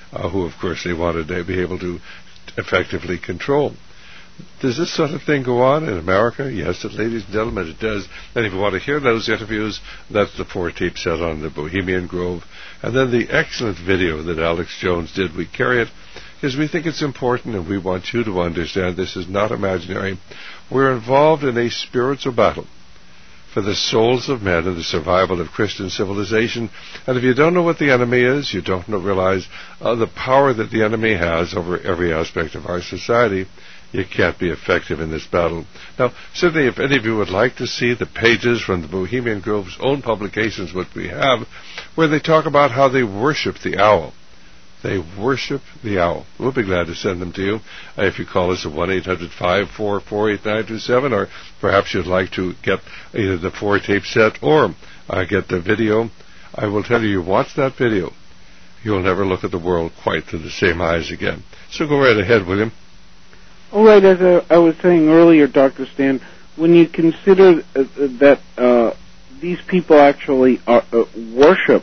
uh, who, of course, they wanted to be able to effectively control. Does this sort of thing go on in America? Yes, ladies and gentlemen, it does. And if you want to hear those interviews, that's the four tape set on the Bohemian Grove. And then the excellent video that Alex Jones did. We carry it because we think it's important, and we want you to understand this is not imaginary. We're involved in a spiritual battle for the souls of men and the survival of Christian civilization. And if you don't know what the enemy is, you don't know, realize uh, the power that the enemy has over every aspect of our society, you can't be effective in this battle. Now, certainly, if any of you would like to see the pages from the Bohemian Grove's own publications, what we have, where they talk about how they worship the owl. They worship the owl. We'll be glad to send them to you uh, if you call us at one eight hundred, five four four, eight nine two seven, or perhaps you'd like to get either the four tape set or uh, get the video. I will tell you, you watch that video, you'll never look at the world quite through the same eyes again. So go right ahead, William. All right, as uh, I was saying earlier, Doctor Stan, when you consider uh, that uh, these people actually are, uh, worship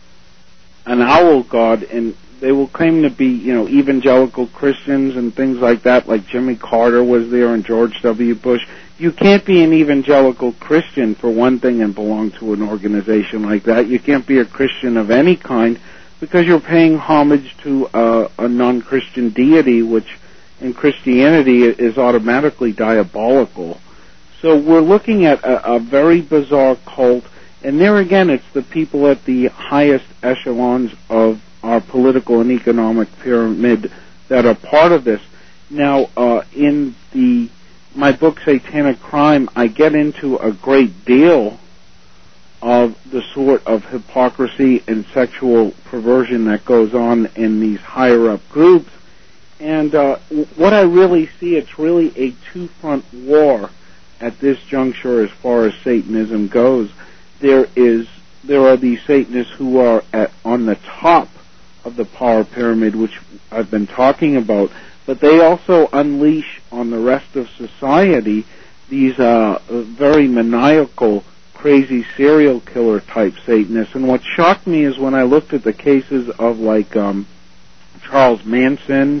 an owl god, and they will claim to be, you know, evangelical Christians and things like that, like Jimmy Carter was there and George W. Bush. You can't be an evangelical Christian, for one thing, and belong to an organization like that. You can't be a Christian of any kind because you're paying homage to uh, a non-Christian deity, which in Christianity is automatically diabolical. So we're looking at a, a very bizarre cult, and there again, it's the people at the highest echelons of our political and economic pyramid that are part of this. Now, uh, in the my book, Satanic Crime, I get into a great deal of the sort of hypocrisy and sexual perversion that goes on in these higher-up groups. And uh, what I really see, it's really a two-front war at this juncture as far as Satanism goes. There is, there are these Satanists who are at, on the top of the power pyramid, which I've been talking about, but they also unleash on the rest of society these uh, very maniacal, crazy serial killer type Satanists. And what shocked me is when I looked at the cases of like um, Charles Manson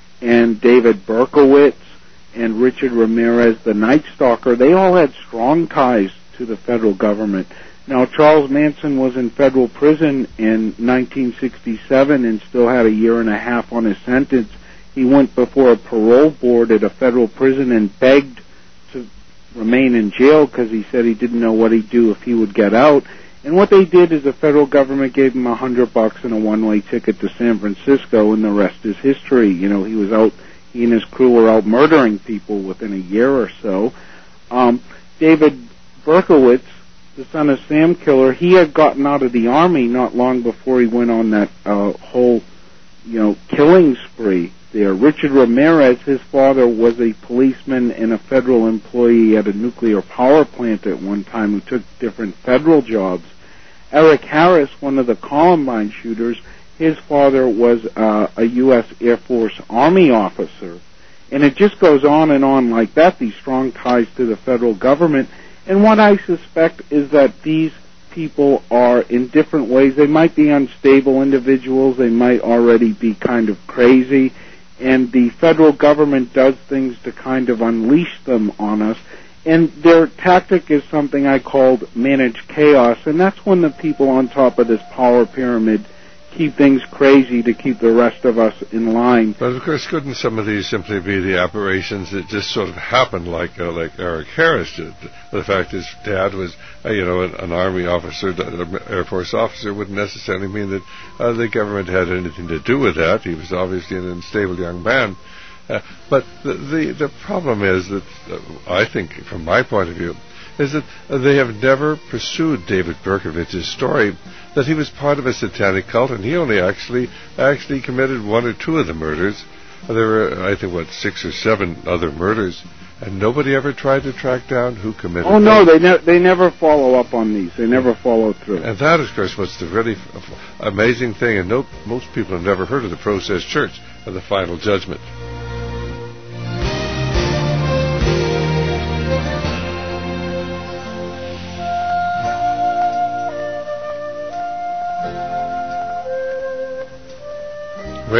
and David Berkowitz and Richard Ramirez, the Night Stalker, they all had strong ties to the federal government. Now, Charles Manson was in federal prison in nineteen sixty-seven and still had a year and a half on his sentence. He went before a parole board at a federal prison and begged to remain in jail because he said he didn't know what he'd do if he would get out. And what they did is the federal government gave him a hundred bucks and a one-way ticket to San Francisco, and the rest is history. You know, he was out, he and his crew were out murdering people within a year or so. Um, David Berkowitz, the son of Sam Killer, he had gotten out of the Army not long before he went on that uh, whole, you know, killing spree there. Richard Ramirez, his father was a policeman and a federal employee at a nuclear power plant at one time who took different federal jobs. Eric Harris, one of the Columbine shooters, his father was uh, a U S Air Force Army officer. And it just goes on and on like that, these strong ties to the federal government. And what I suspect is that these people are in different ways. They might be unstable individuals. They might already be kind of crazy. And the federal government does things to kind of unleash them on us. And their tactic is something I called managed chaos. And that's when the people on top of this power pyramid keep things crazy to keep the rest of us in line. But of course, couldn't some of these simply be the aberrations that just sort of happened, like uh, like Eric Harris did? The fact his dad was, uh, you know, an, an Army officer, an Air Force officer, wouldn't necessarily mean that uh, the government had anything to do with that. He was obviously an unstable young man. Uh, but the, the the problem is that, uh, I think, from my point of view, is that uh, they have never pursued David Berkowitz's story that he was part of a satanic cult, and he only actually actually committed one or two of the murders. Uh, there were, I think, what, six or seven other murders, and nobody ever tried to track down who committed them. Oh, no, they, ne- they never follow up on these. They never follow through. And that, of course, what's the really f- amazing thing, and no, most people have never heard of the Process Church of the Final Judgment.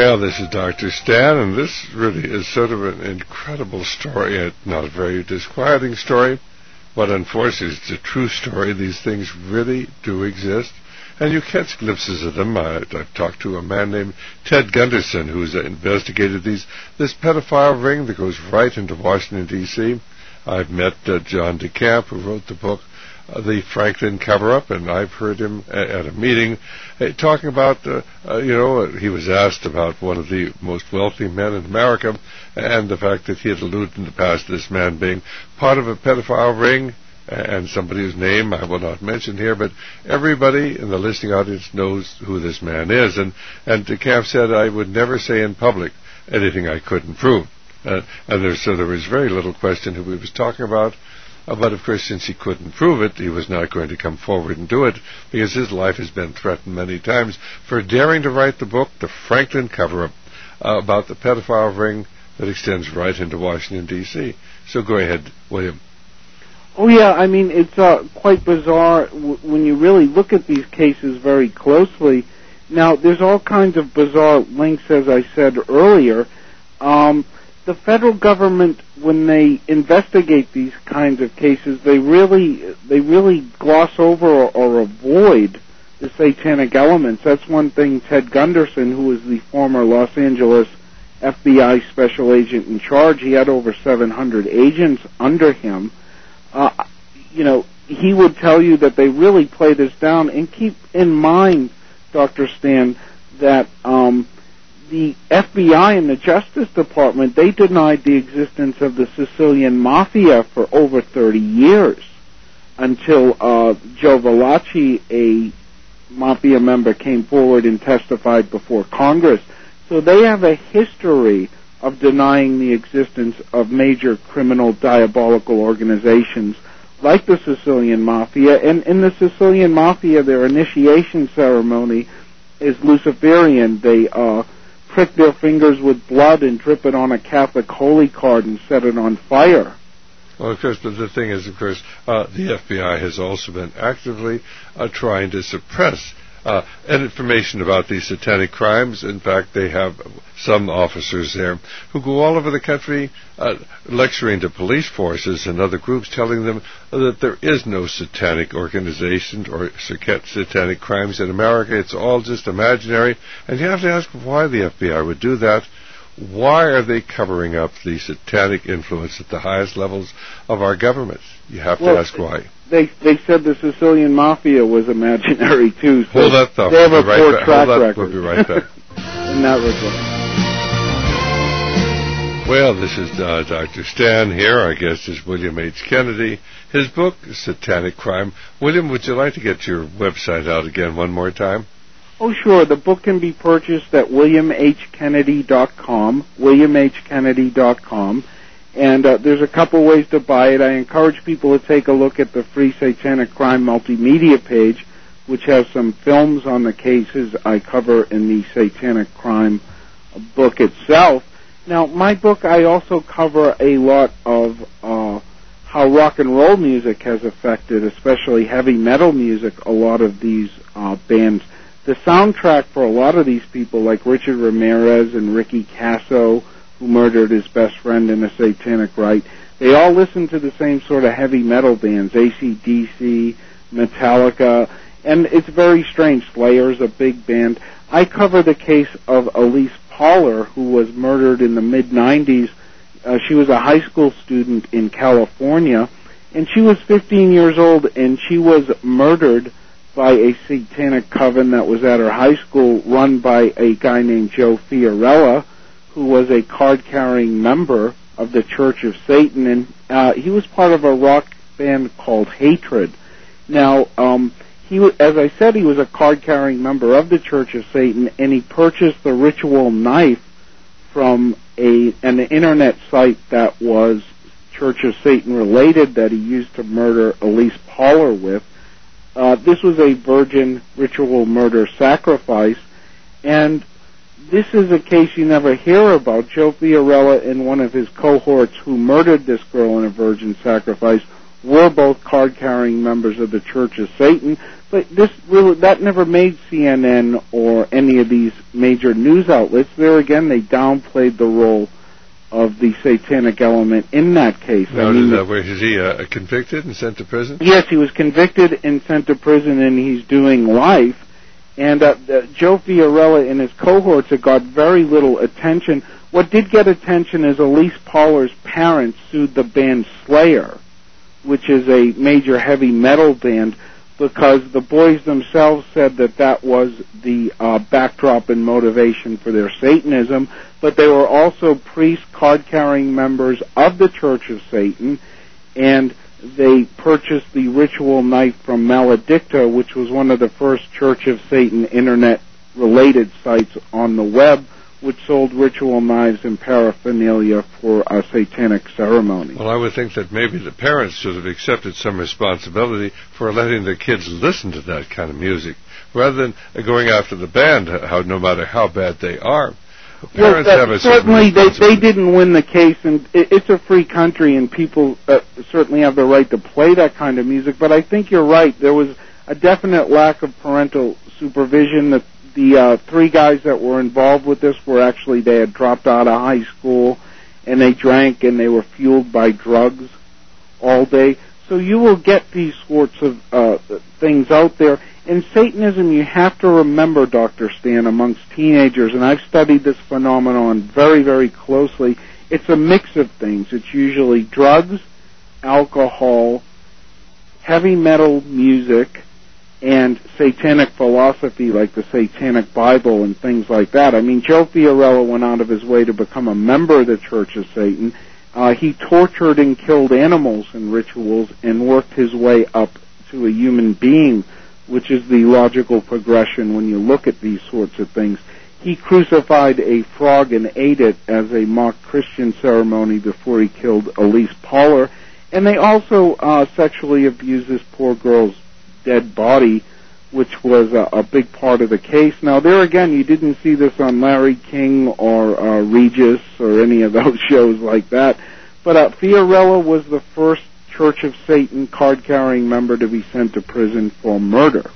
Well, this is Doctor Stan, and this really is sort of an incredible story. Not a very disquieting story, but unfortunately it's a true story. These things really do exist, and you catch glimpses of them. I, I've talked to a man named Ted Gunderson who's uh, investigated these this pedophile ring that goes right into Washington, D C I've met uh, John DeCamp, who wrote the book, uh, The Franklin Cover-Up, and I've heard him at, at a meeting uh, talking about, uh, uh, you know, uh, he was asked about one of the most wealthy men in America and the fact that he had alluded in the past to this man being part of a pedophile ring, and somebody whose name I will not mention here, but everybody in the listening audience knows who this man is. And, and DeCamp said, I would never say in public anything I couldn't prove. Uh, and there, so there was very little question who he was talking about. Uh, but, of course, since he couldn't prove it, he was not going to come forward and do it, because his life has been threatened many times for daring to write the book, The Franklin Cover-Up, uh, about the pedophile ring that extends right into Washington, D C So go ahead, William. Oh, yeah, I mean, it's uh, quite bizarre w- when you really look at these cases very closely. Now, there's all kinds of bizarre links, as I said earlier. Um, the federal government, when they investigate these kinds of cases, they really they really gloss over or, or avoid the satanic elements. That's one thing Ted Gunderson, who was the former Los Angeles F B I special agent in charge, he had over seven hundred agents under him. Uh, you know, he would tell you that they really play this down. And keep in mind, Doctor Stan, that um, the F B I and the Justice Department, they denied the existence of the Sicilian Mafia for over thirty years until uh, Joe Valachi, a Mafia member, came forward and testified before Congress. So they have a history of denying the existence of major criminal diabolical organizations like the Sicilian Mafia. And in the Sicilian Mafia, their initiation ceremony is Luciferian. They uh, prick their fingers with blood and drip it on a Catholic holy card and set it on fire. Well, of course, but the thing is, of course, uh, the F B I has also been actively uh, trying to suppress Uh, and information about these satanic crimes. In fact, they have some officers there who go all over the country uh, lecturing to police forces and other groups, telling them that there is no satanic organization or satanic crimes in America. It's all just imaginary. And you have to ask why the F B I would do that. Why are they covering up the satanic influence at the highest levels of our government? You have well, to ask why. They they said the Sicilian Mafia was imaginary too. So Hold that thought. They have we'll a poor right track Hold record. We'll be right back. In that regard. Well, this is uh, Doctor Stan here. Our guest is William H. Kennedy. His book, Satanic Crime. William, would you like to get your website out again one more time? Oh, sure. The book can be purchased at william h kennedy dot com, william h kennedy dot com. And uh, there's a couple ways to buy it. I encourage people to take a look at the free Satanic Crime multimedia page, which has some films on the cases I cover in the Satanic Crime book itself. Now, my book, I also cover a lot of uh, how rock and roll music has affected, especially heavy metal music, a lot of these uh, bands. The soundtrack for a lot of these people, like Richard Ramirez and Ricky Casso, who murdered his best friend in a satanic rite, they all listen to the same sort of heavy metal bands, A C D C, Metallica, and it's very strange. Slayer's a big band. I cover the case of Elise Poller, who was murdered in the mid nineties. Uh, she was a high school student in California, and she was fifteen years old, and she was murdered by a satanic coven that was at her high school, run by a guy named Joe Fiorella, who was a card-carrying member of the Church of Satan, and uh, he was part of a rock band called Hatred. Now, um, he, as I said, he was a card-carrying member of the Church of Satan, and he purchased the ritual knife from a an internet site that was Church of Satan related that he used to murder Elise Poller with. Uh, this was a virgin ritual murder sacrifice, and this is a case you never hear about. Joe Fiorella and one of his cohorts who murdered this girl in a virgin sacrifice were both card-carrying members of the Church of Satan. But this really, that never made C N N or any of these major news outlets. There again, they downplayed the role of the satanic element in that case. Now, I mean, uh, was he uh, convicted and sent to prison? Yes, he was convicted and sent to prison, and he's doing life. And uh, uh, Joe Fiorella and his cohorts have got very little attention. What did get attention is Elise Pauler's parents sued the band Slayer, which is a major heavy metal band, because the boys themselves said that that was the uh, backdrop and motivation for their Satanism, but they were also priest card-carrying members of the Church of Satan, and they purchased the ritual knife from Maledicta, which was one of the first Church of Satan internet-related sites on the web, which sold ritual knives and paraphernalia for a satanic ceremony. Well, I would think that maybe the parents should have accepted some responsibility for letting their kids listen to that kind of music, rather than going after the band, how, no matter how bad they are. Well, uh, certainly they, they didn't win the case, and it, it's a free country, and people uh, certainly have the right to play that kind of music, but I think you're right. There was a definite lack of parental supervision. The, the uh, three guys that were involved with this were actually, they had dropped out of high school, and they drank, and they were fueled by drugs all day. So you will get these sorts of uh, things out there. In Satanism, you have to remember, Doctor Stan, amongst teenagers, and I've studied this phenomenon very, very closely, it's a mix of things. It's usually drugs, alcohol, heavy metal music, and satanic philosophy like the Satanic Bible and things like that. I mean, Joe Fiorella went out of his way to become a member of the Church of Satan. Uh, he tortured and killed animals in rituals and worked his way up to a human being, which is the logical progression when you look at these sorts of things. He crucified a frog and ate it as a mock Christian ceremony before he killed Elise Pauler. And they also uh, sexually abused this poor girl's dead body, which was a, a big part of the case. Now, there again, you didn't see this on Larry King or uh, Regis or any of those shows like that. But uh, Fiorella was the first Church of Satan card-carrying member to be sent to prison for murder.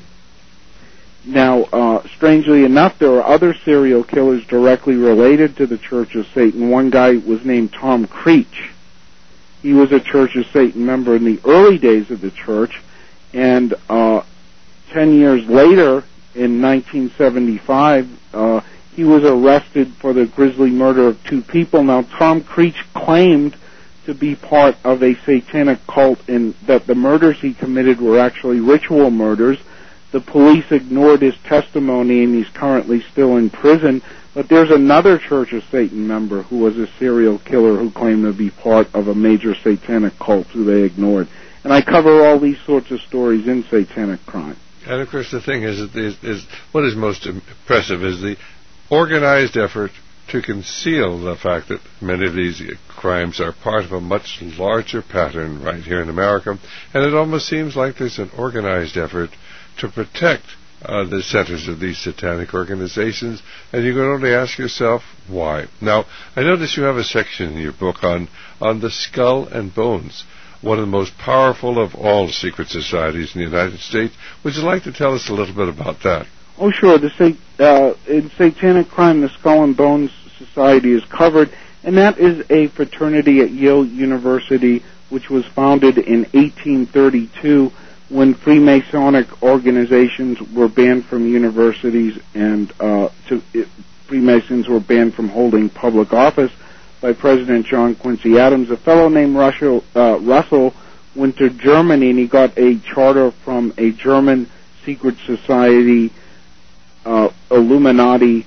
Now, uh, strangely enough, there are other serial killers directly related to the Church of Satan. One guy was named Tom Creech. He was a Church of Satan member in the early days of the church, and uh, ten years later, in nineteen seventy-five, uh, he was arrested for the grisly murder of two people. Now, Tom Creech claimed to be part of a satanic cult and that the murders he committed were actually ritual murders. The police ignored his testimony, and he's currently still in prison. But there's another Church of Satan member who was a serial killer who claimed to be part of a major satanic cult who they ignored. And I cover all these sorts of stories in Satanic Crime. And, of course, the thing is, is, is what is most impressive is the organized effort to conceal the fact that many of these crimes are part of a much larger pattern right here in America. And it almost seems like there's an organized effort to protect uh, the centers of these satanic organizations, and you can only ask yourself why. Now, I notice you have a section in your book on, on the Skull and Bones, one of the most powerful of all secret societies in the United States. Would you like to tell us a little bit about that? Oh, sure. The uh, in Satanic Crime, the Skull and Bones Society is covered, and that is a fraternity at Yale University which was founded in eighteen thirty-two when Freemasonic organizations were banned from universities and uh, to, it, Freemasons were banned from holding public office by President John Quincy Adams. A fellow named Russell, uh, Russell went to Germany, and he got a charter from a German secret society, uh, Illuminati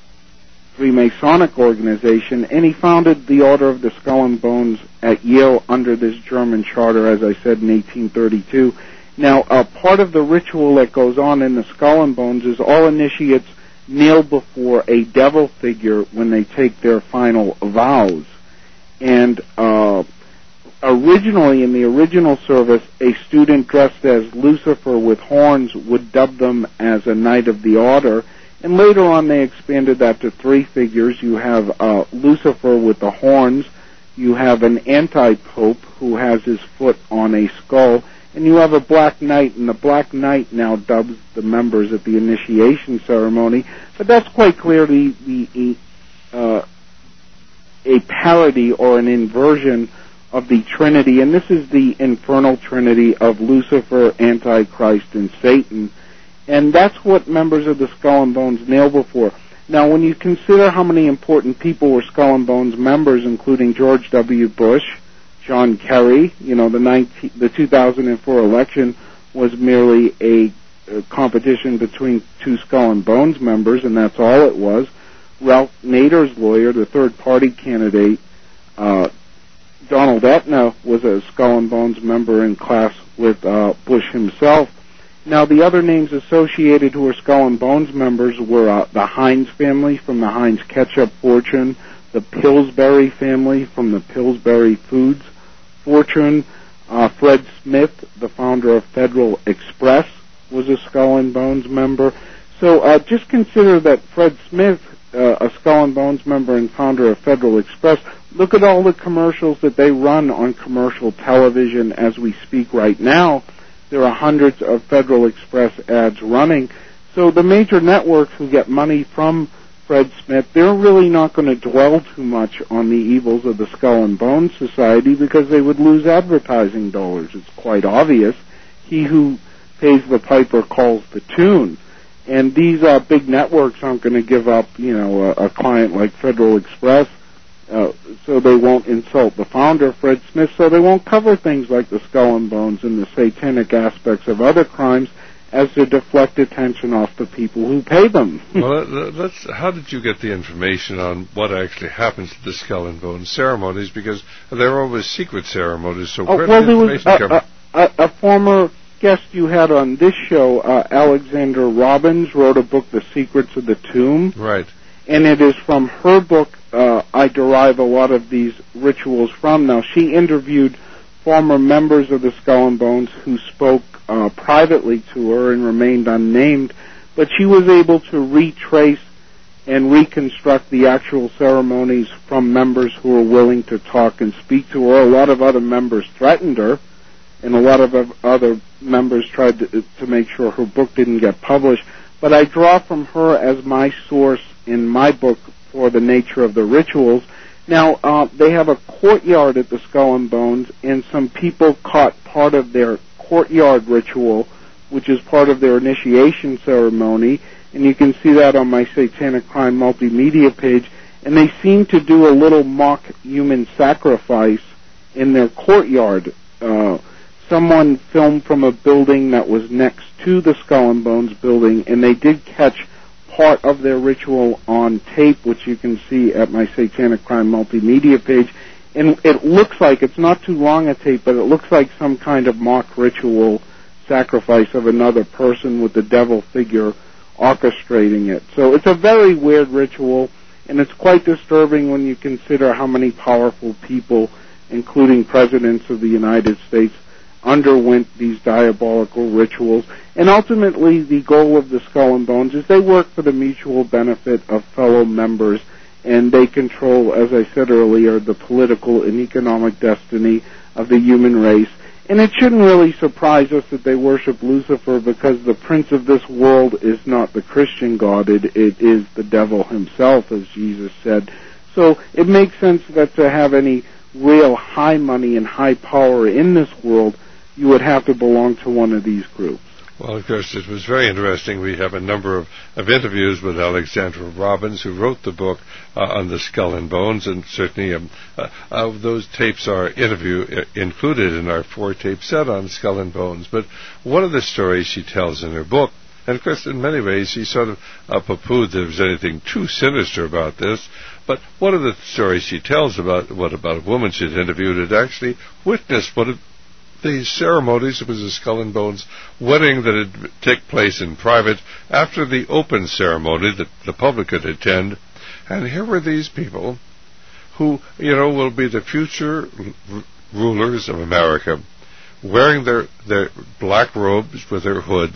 Freemasonic organization, and he founded the Order of the Skull and Bones at Yale under this German charter, as I said, in eighteen thirty-two. Now, uh, part of the ritual that goes on in the Skull and Bones is all initiates kneel before a devil figure when they take their final vows. And uh, originally, in the original service, a student dressed as Lucifer with horns would dub them as a Knight of the Order. And later on, they expanded that to three figures. You have uh, Lucifer with the horns, you have an anti-pope who has his foot on a skull, and you have a black knight, and the black knight now dubs the members at the initiation ceremony. But that's quite clearly the, uh, a parody or an inversion of the Trinity, and this is the infernal trinity of Lucifer, Antichrist, and Satan. And that's what members of the Skull and Bones kneel before. Now, when you consider how many important people were Skull and Bones members, including George W. Bush, John Kerry, you know, the, nineteen, the two thousand four election was merely a, a competition between two Skull and Bones members, and that's all it was. Ralph Nader's lawyer, the third-party candidate, uh, Donald Etna, was a Skull and Bones member in class with uh, Bush himself. Now, the other names associated who were Skull and Bones members were uh, the Heinz family from the Heinz ketchup fortune, the Pillsbury family from the Pillsbury Foods fortune, uh, Fred Smith, the founder of Federal Express, was a Skull and Bones member. So uh, just consider that Fred Smith, uh, a Skull and Bones member and founder of Federal Express, look at all the commercials that they run on commercial television as we speak right now. There are hundreds of Federal Express ads running. So the major networks who get money from Fred Smith, they're really not going to dwell too much on the evils of the Skull and Bones Society because they would lose advertising dollars. It's quite obvious. He who pays the piper calls the tune. And these uh, big networks aren't going to give up, you know, a, a client like Federal Express, uh, so they won't insult the founder, Fred Smith, so they won't cover things like the Skull and Bones and the satanic aspects of other crimes as to deflect attention off the people who pay them. Well, let's. How did you get the information on what actually happens to the Skull and Bones ceremonies? Because they're always secret ceremonies, so oh, where well, did the information there come? A, a, a former guest you had on this show, uh, Alexander Robbins, wrote a book, The Secrets of the Tomb. Right. And it is from her book uh, I derive a lot of these rituals from. Now, she interviewed former members of the Skull and Bones who spoke uh, privately to her and remained unnamed, but she was able to retrace and reconstruct the actual ceremonies from members who were willing to talk and speak to her. A lot of other members threatened her, and a lot of other members tried to, to make sure her book didn't get published. But I draw from her as my source in my book for the nature of the rituals. Now, uh, they have a courtyard at the Skull and Bones, and some people caught part of their courtyard ritual, which is part of their initiation ceremony, and you can see that on my Satanic Crime multimedia page, and they seem to do a little mock human sacrifice in their courtyard. Uh, someone filmed from a building that was next to the Skull and Bones building, and they did catch part of their ritual on tape, which you can see at my Satanic Crime multimedia page. And it looks like, it's not too long a tape, but it looks like some kind of mock ritual sacrifice of another person with the devil figure orchestrating it. So it's a very weird ritual, and it's quite disturbing when you consider how many powerful people, including presidents of the United States, underwent these diabolical rituals. And ultimately, the goal of the Skull and Bones is they work for the mutual benefit of fellow members, and they control, as I said earlier, the political and economic destiny of the human race. And it shouldn't really surprise us that they worship Lucifer, because the prince of this world is not the Christian God, it, it is the devil himself, as Jesus said. So it makes sense that to have any real high money and high power in this world, you would have to belong to one of these groups. Well, of course, it was very interesting. We have a number of, of interviews with Alexandra Robbins, who wrote the book uh, on the Skull and Bones, and certainly um, uh, uh, those tapes are interview uh, included in our four-tape set on Skull and Bones. But one of the stories she tells in her book, and of course, in many ways, she sort of uh, poo-pooed there was anything too sinister about this, but one of the stories she tells about what about a woman she'd interviewed had actually witnessed one of these ceremonies. It was a Skull and Bones wedding that had taken place in private after the open ceremony that the public could attend. And here were these people who, you know, will be the future r- rulers of America, wearing their, their black robes with their hoods,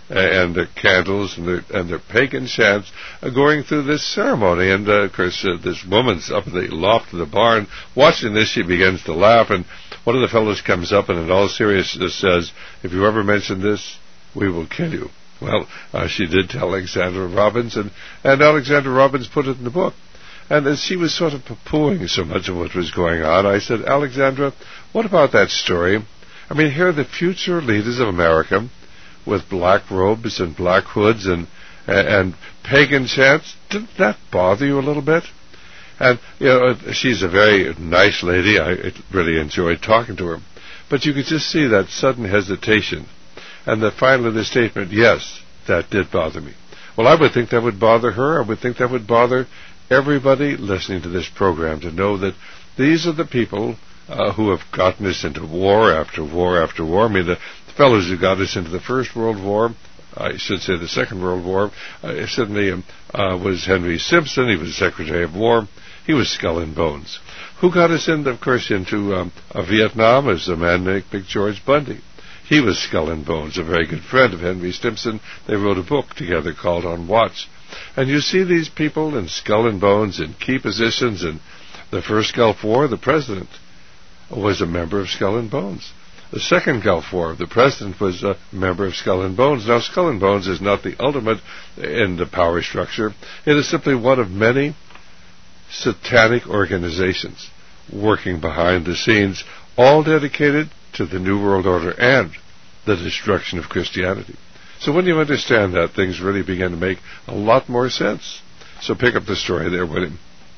and their candles and their and their pagan chants uh, going through this ceremony. And uh, of course, uh, this woman's up in the loft of the barn watching this. She begins to laugh, and one of the fellows comes up and in all seriousness says, "If you ever mention this, we will kill you." Well, uh, she did tell Alexandra Robbins, and, and Alexandra Robbins put it in the book. And as she was sort of poo-pooing so much of what was going on, I said, "Alexandra, what about that story? I mean, here are the future leaders of America with black robes and black hoods and and pagan chants. Didn't that bother you a little bit?" And, you know, she's a very nice lady. I really enjoyed talking to her. But you could just see that sudden hesitation. And the finally the statement, "Yes, that did bother me." Well, I would think that would bother her. I would think that would bother everybody listening to this program, to know that these are the people uh, who have gotten us into war after war after war. I mean, the, the fellows who got us into the First World War, I should say the Second World War, uh, certainly um, uh, was Henry Simpson. He was Secretary of War. He was skull and bones. Who got us in, of course, into um, uh, Vietnam is a man named Big George Bundy. He was skull and bones, a very good friend of Henry Stimson. They wrote a book together called On Watch. And you see these people in skull and bones in key positions. In the first Gulf War, the president was a member of Skull and Bones. The second Gulf War, the president was a member of Skull and Bones. Now, Skull and Bones is not the ultimate in the power structure. It is simply one of many satanic organizations working behind the scenes, all dedicated to the New World Order and the destruction of Christianity. So when you understand that, things really begin to make a lot more sense. So pick up the story there, William.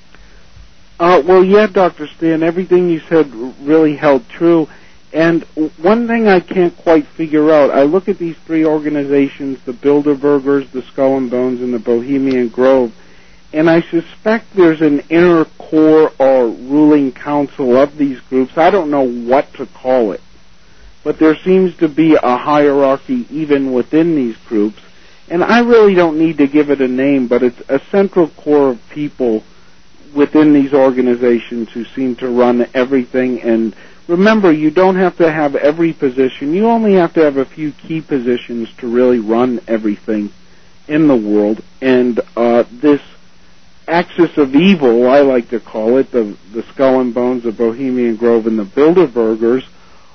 Uh, well, yeah, Doctor Stan, everything you said really held true. And one thing I can't quite figure out, I look at these three organizations, the Bilderbergers, the Skull and Bones, and the Bohemian Grove, and I suspect there's an inner core or ruling council of these groups. I don't know what to call it. But there seems to be a hierarchy even within these groups. And I really don't need to give it a name, but it's a central core of people within these organizations who seem to run everything. And remember, you don't have to have every position. You only have to have a few key positions to really run everything in the world. And uh, this axis of evil, I like to call it, the, the Skull and Bones, the Bohemian Grove, and the Bilderbergers,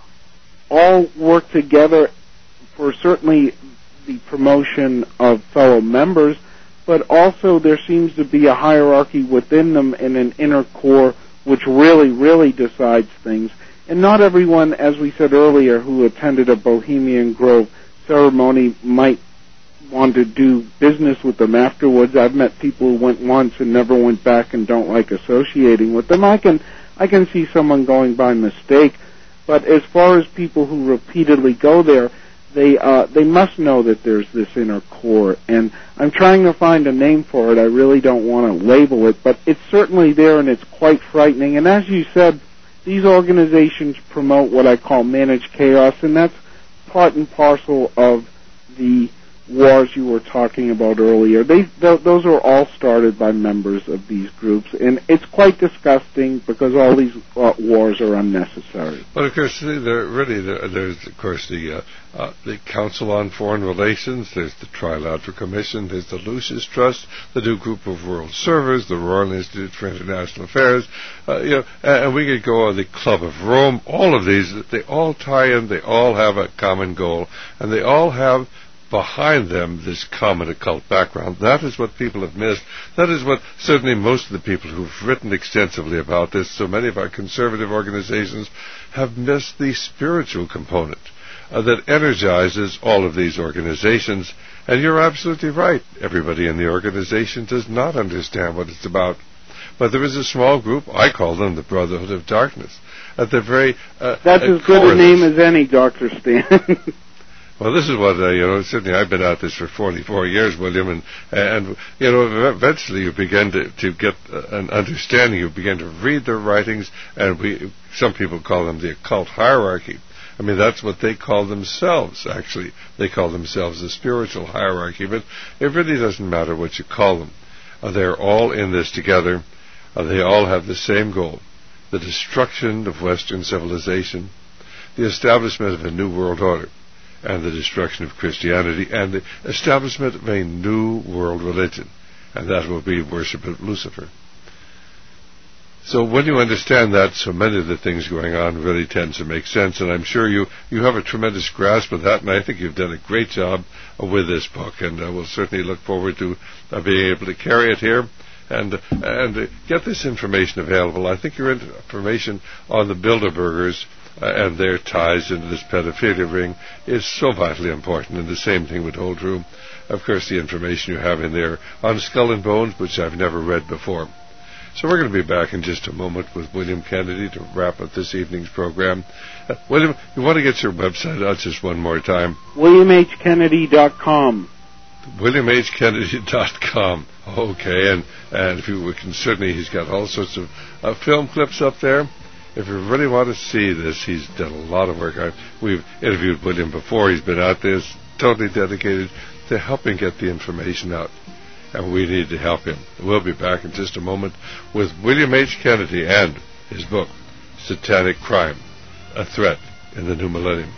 all work together for certainly the promotion of fellow members, but also there seems to be a hierarchy within them and an inner core which really, really decides things. And not everyone, as we said earlier, who attended a Bohemian Grove ceremony might want to do business with them afterwards. I've met people who went once and never went back and don't like associating with them. I can, I can see someone going by mistake. But as far as people who repeatedly go there, they uh, they must know that there's this inner core. And I'm trying to find a name for it. I really don't want to label it, but it's certainly there, and it's quite frightening. And as you said, these organizations promote what I call managed chaos, and that's part and parcel of the wars you were talking about earlier. They, th- those are all started by members of these groups, and it's quite disgusting because all these uh, wars are unnecessary. But of course, there really there, there's of course the uh, uh, the Council on Foreign Relations. There's the Trilateral Commission. There's the Lucis Trust, the new group of world servers, the Royal Institute for International Affairs. Uh, you know, and we could go on the Club of Rome. All of these, they all tie in. They all have a common goal, and they all have behind them this common occult background. That is what people have missed. That is what certainly most of the people who've written extensively about this, so many of our conservative organizations, have missed the spiritual component uh, that energizes all of these organizations. And you're absolutely right. Everybody in the organization does not understand what it's about. But there is a small group, I call them the Brotherhood of Darkness, at the very uh, That's as good a name as any, Doctor Stan. Well, this is what, uh, you know, certainly I've been at this for forty-four years, William, and, and you know, eventually you begin to, to get an understanding, you begin to read their writings, and we, some people call them the occult hierarchy. I mean, that's what they call themselves, actually. They call themselves the spiritual hierarchy, but it really doesn't matter what you call them. Uh, they're all in this together. Uh, they all have the same goal, the destruction of Western civilization, the establishment of a new world order. and the destruction of Christianity and the establishment of a new world religion, and that will be worship of Lucifer. So when you understand that, so many of the things going on really tend to make sense, and I'm sure you, you have a tremendous grasp of that, and I think you've done a great job uh, with this book, and uh, we'll certainly look forward to uh, being able to carry it here and uh, and uh, get this information available. I think your information on the Bilderbergers uh, and their ties into this pedophilia ring is so vitally important, and the same thing would hold true, of course, the information you have in there on Skull and Bones, which I've never read before. So we're going to be back in just a moment with William Kennedy to wrap up this evening's program. Uh, William, you want to get your website out just one more time? william h kennedy dot com. william h kennedy dot com. Okay, and, and if you we can certainly, he's got all sorts of uh, film clips up there. If you really want to see this, he's done a lot of work. I, we've interviewed William before. He's been out there, totally dedicated to helping get the information out. And we need to help him. We'll be back in just a moment with William H. Kennedy and his book, Satanic Crime, A Threat in the New Millennium.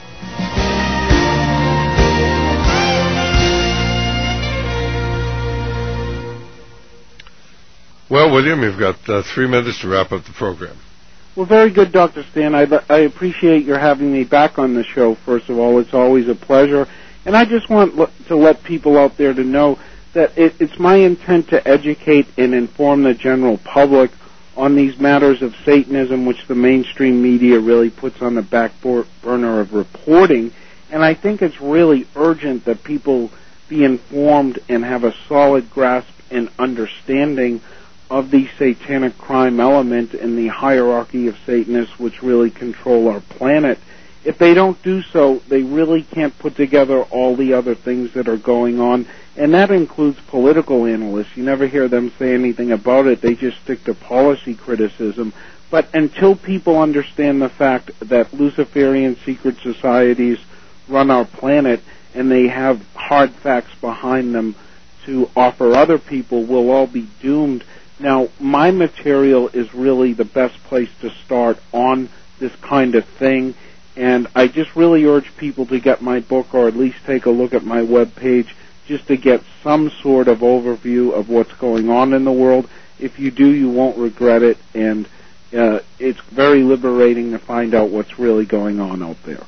Well, William, you've got uh, three minutes to wrap up the program. Well, very good, Doctor Stan. I, I appreciate your having me back on the show, first of all. It's always a pleasure. And I just want l- to let people out there to know that it, it's my intent to educate and inform the general public on these matters of Satanism, which the mainstream media really puts on the back burner of reporting. And I think it's really urgent that people be informed and have a solid grasp and understanding of the satanic crime element and the hierarchy of Satanists which really control our planet. If they don't do so, they really can't put together all the other things that are going on, and that includes political analysts. You never hear them say anything about it. They just stick to policy criticism. But until people understand the fact that Luciferian secret societies run our planet and they have hard facts behind them to offer other people, we'll all be doomed. Now, my material is really the best place to start on this kind of thing. And I just really urge people to get my book or at least take a look at my webpage just to get some sort of overview of what's going on in the world. If you do, you won't regret it, and uh, it's very liberating to find out what's really going on out there.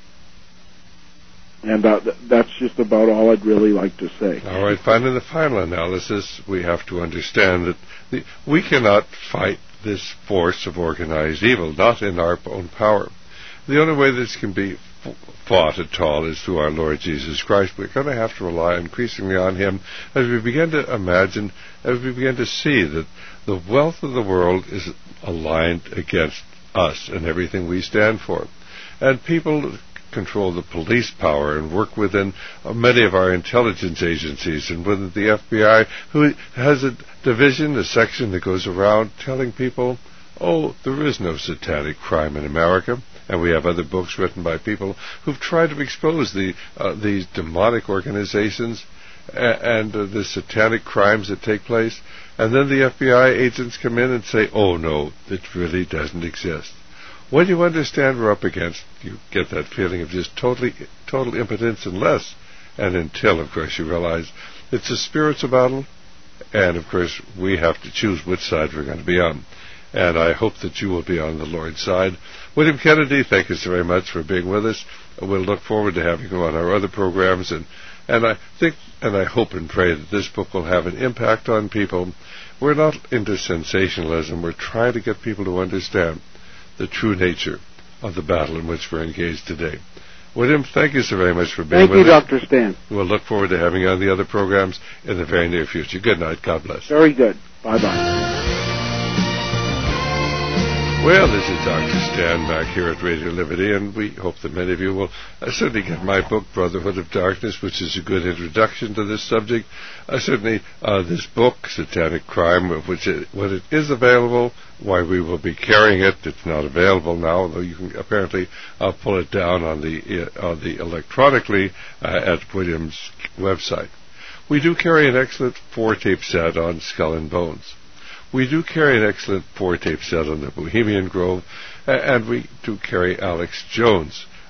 And uh, th- that's just about all I'd really like to say. All right, fine. In the final analysis, we have to understand that the, we cannot fight this force of organized evil, not in our own power. The only way this can be f- fought at all is through our Lord Jesus Christ. We're going to have to rely increasingly on Him as we begin to imagine, as we begin to see that the wealth of the world is aligned against us and everything we stand for. And people control the police power and work within uh, many of our intelligence agencies and within the F B I, who has a division, a section that goes around telling people, oh, there is no satanic crime in America. And we have other books written by people who've tried to expose the uh, these demonic organizations and, and uh, the satanic crimes that take place. And then the F B I agents come in and say, oh, no, it really doesn't exist. When you understand we're up against, you get that feeling of just totally, total impotence unless and until, of course, you realize it's a spiritual battle. And, of course, we have to choose which side we're going to be on. And I hope that you will be on the Lord's side. William Kennedy, thank you so very much for being with us. We'll look forward to having you on our other programs. And, and I think and I hope and pray that this book will have an impact on people. We're not into sensationalism. We're trying to get people to understand the true nature of the battle in which we're engaged today. William, thank you so very much for being thank with you, us. Thank you, Doctor Stan. We'll look forward to having you on the other programs in the very near future. Good night. God bless. Very good. Bye-bye. Well, this is Doctor Stan back here at Radio Liberty, and we hope that many of you will uh, certainly get my book, Brotherhood of Darkness, which is a good introduction to this subject. Uh, certainly, uh, this book, Satanic Crime, which it, when it is available, why we will be carrying it. It's not available now, although you can apparently uh, pull it down on the uh, on the electronically uh, at William's website. We do carry an excellent four-tape set on Skull and Bones. We do carry an excellent four-tape set on the Bohemian Grove, and we do carry Alex Jones'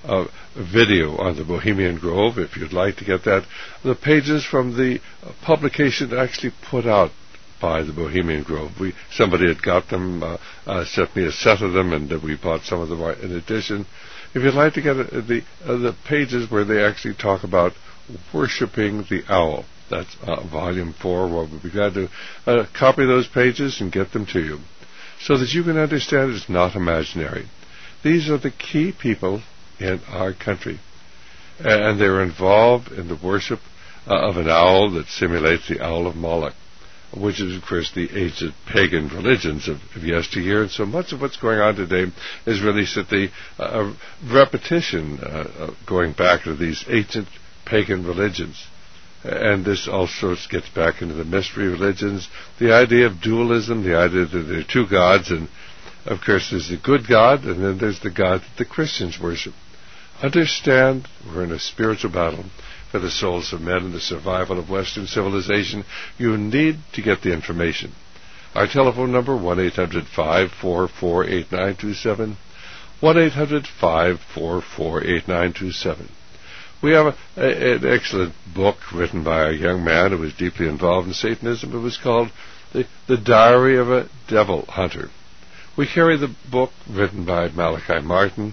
uh, video on the Bohemian Grove, if you'd like to get that. The pages from the publication actually put out by the Bohemian Grove. We somebody had got them, uh, uh, sent me a set of them, and uh, we bought some of them in addition. If you'd like to get uh, the uh, the pages where they actually talk about worshiping the owl, that's uh, volume four. Well, we'll be glad to uh, copy those pages and get them to you, so that you can understand it's not imaginary. These are the key people in our country, and they're involved in the worship uh, of an owl that simulates the owl of Moloch, which is, of course, the ancient pagan religions of, of yesteryear. And so much of what's going on today is really simply a repetition uh, uh, going back to these ancient pagan religions. And this also gets back into the mystery religions, the idea of dualism, the idea that there are two gods, and of course there's the good God, and then there's the God that the Christians worship. Understand we're in a spiritual battle for the souls of men and the survival of Western civilization. You need to get the information. Our telephone number, one eight hundred five four four eight nine two seven, one eight hundred five four four eight nine two seven. We have a, a, an excellent book written by a young man who was deeply involved in Satanism. It was called The, the Diary of a Devil Hunter. We carry the book written by Malachi Martin.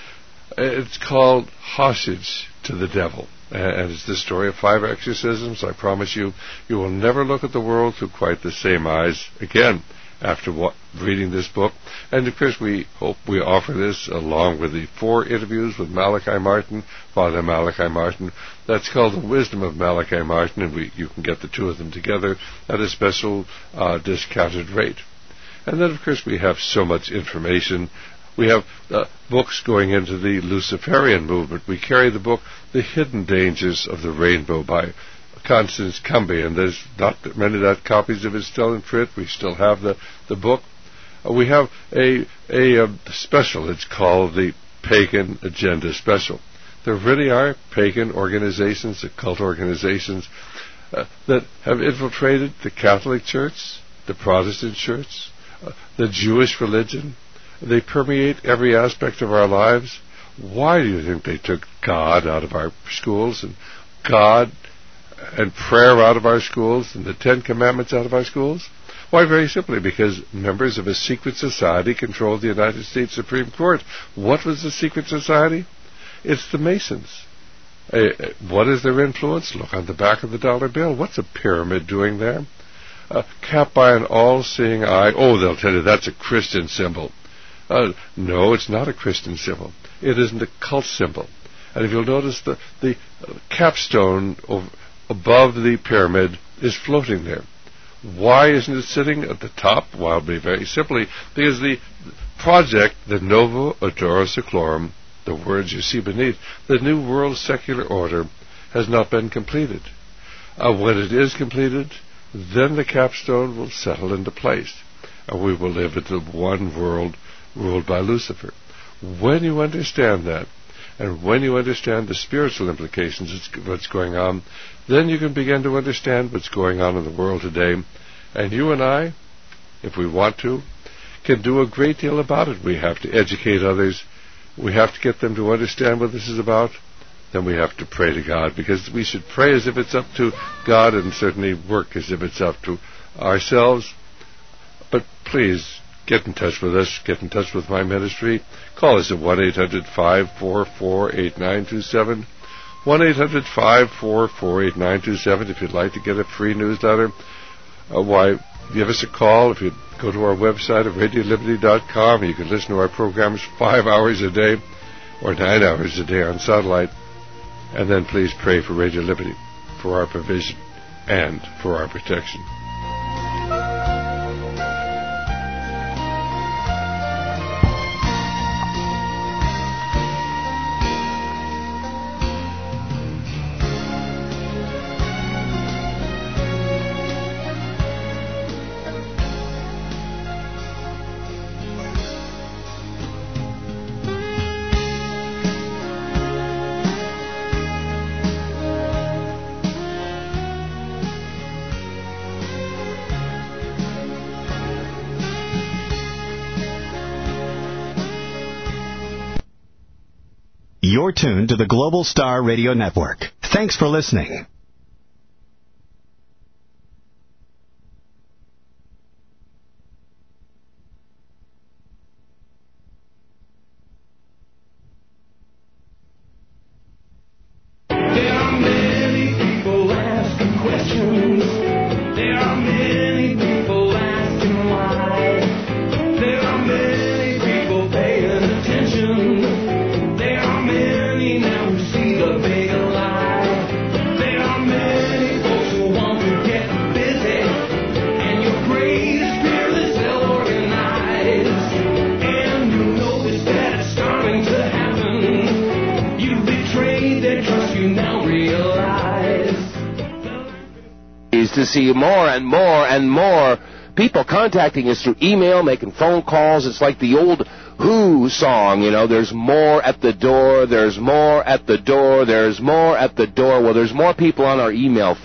It's called Hostage to the Devil. And it's the story of five exorcisms. I promise you, you will never look at the world through quite the same eyes again after what, reading this book. And of course, we hope we offer this along with the four interviews with Malachi Martin, Father Malachi Martin. That's called The Wisdom of Malachi Martin, and we, you can get the two of them together at a special uh, discounted rate. And then, of course, we have so much information. We have uh, books going into the Luciferian movement. We carry the book The Hidden Dangers of the Rainbow by Constance Cumby, and there's not many that copies of it still in print. We still have the, the book. Uh, we have a, a, a special. It's called the Pagan Agenda Special. There really are pagan organizations, occult organizations, uh, that have infiltrated the Catholic Church, the Protestant Church, uh, the Jewish religion. They permeate every aspect of our lives. Why do you think they took God out of our schools, and God and prayer out of our schools, and the Ten Commandments out of our schools? Why, very simply, because members of a secret society controlled the United States Supreme Court. What was the secret society? It's the Masons. Uh, what is their influence? Look on the back of the dollar bill. What's a pyramid doing there? Uh, capped by an all-seeing eye. Oh, they'll tell you that's a Christian symbol. Uh, no, it's not a Christian symbol. It isn't a cult symbol. And if you'll notice, the, the capstone of, above the pyramid is floating there. Why isn't it sitting at the top? Well, very simply, because the project, the Novo Ordine Seclorum, the words you see beneath, the New World Secular Order, has not been completed. Uh, when it is completed, then the capstone will settle into place, and we will live in the one world ruled by Lucifer. When you understand that, and when you understand the spiritual implications of what's going on, then you can begin to understand what's going on in the world today. And you and I, if we want to, can do a great deal about it. We have to educate others. We have to get them to understand what this is about. Then we have to pray to God, because we should pray as if it's up to God, and certainly work as if it's up to ourselves. But please, get in touch with us. Get in touch with my ministry. Call us at one eight hundred five four four eight nine two seven. one eight hundred five four four eight nine two seven if you'd like to get a free newsletter. Uh, why, give us a call. If you go to our website at radio liberty dot com, you can listen to our programs five hours a day or nine hours a day on satellite. And then please pray for Radio Liberty, for our provision, and for our protection. You're tuned to the Global Star Radio Network. Thanks for listening. There are many people asking questions. There are many people asking why. There are many people paying attention. There are many now who see the big lie. There are many folks who want to get busy, and your great spirit is well organized. And you notice that it's starting to happen. You betrayed their trust, you now realize. Is to see more and more and more people contacting us through email, making phone calls. It's like the old Who song, you know, there's more at the door, there's more at the door, there's more at the door. Well, there's more people on our email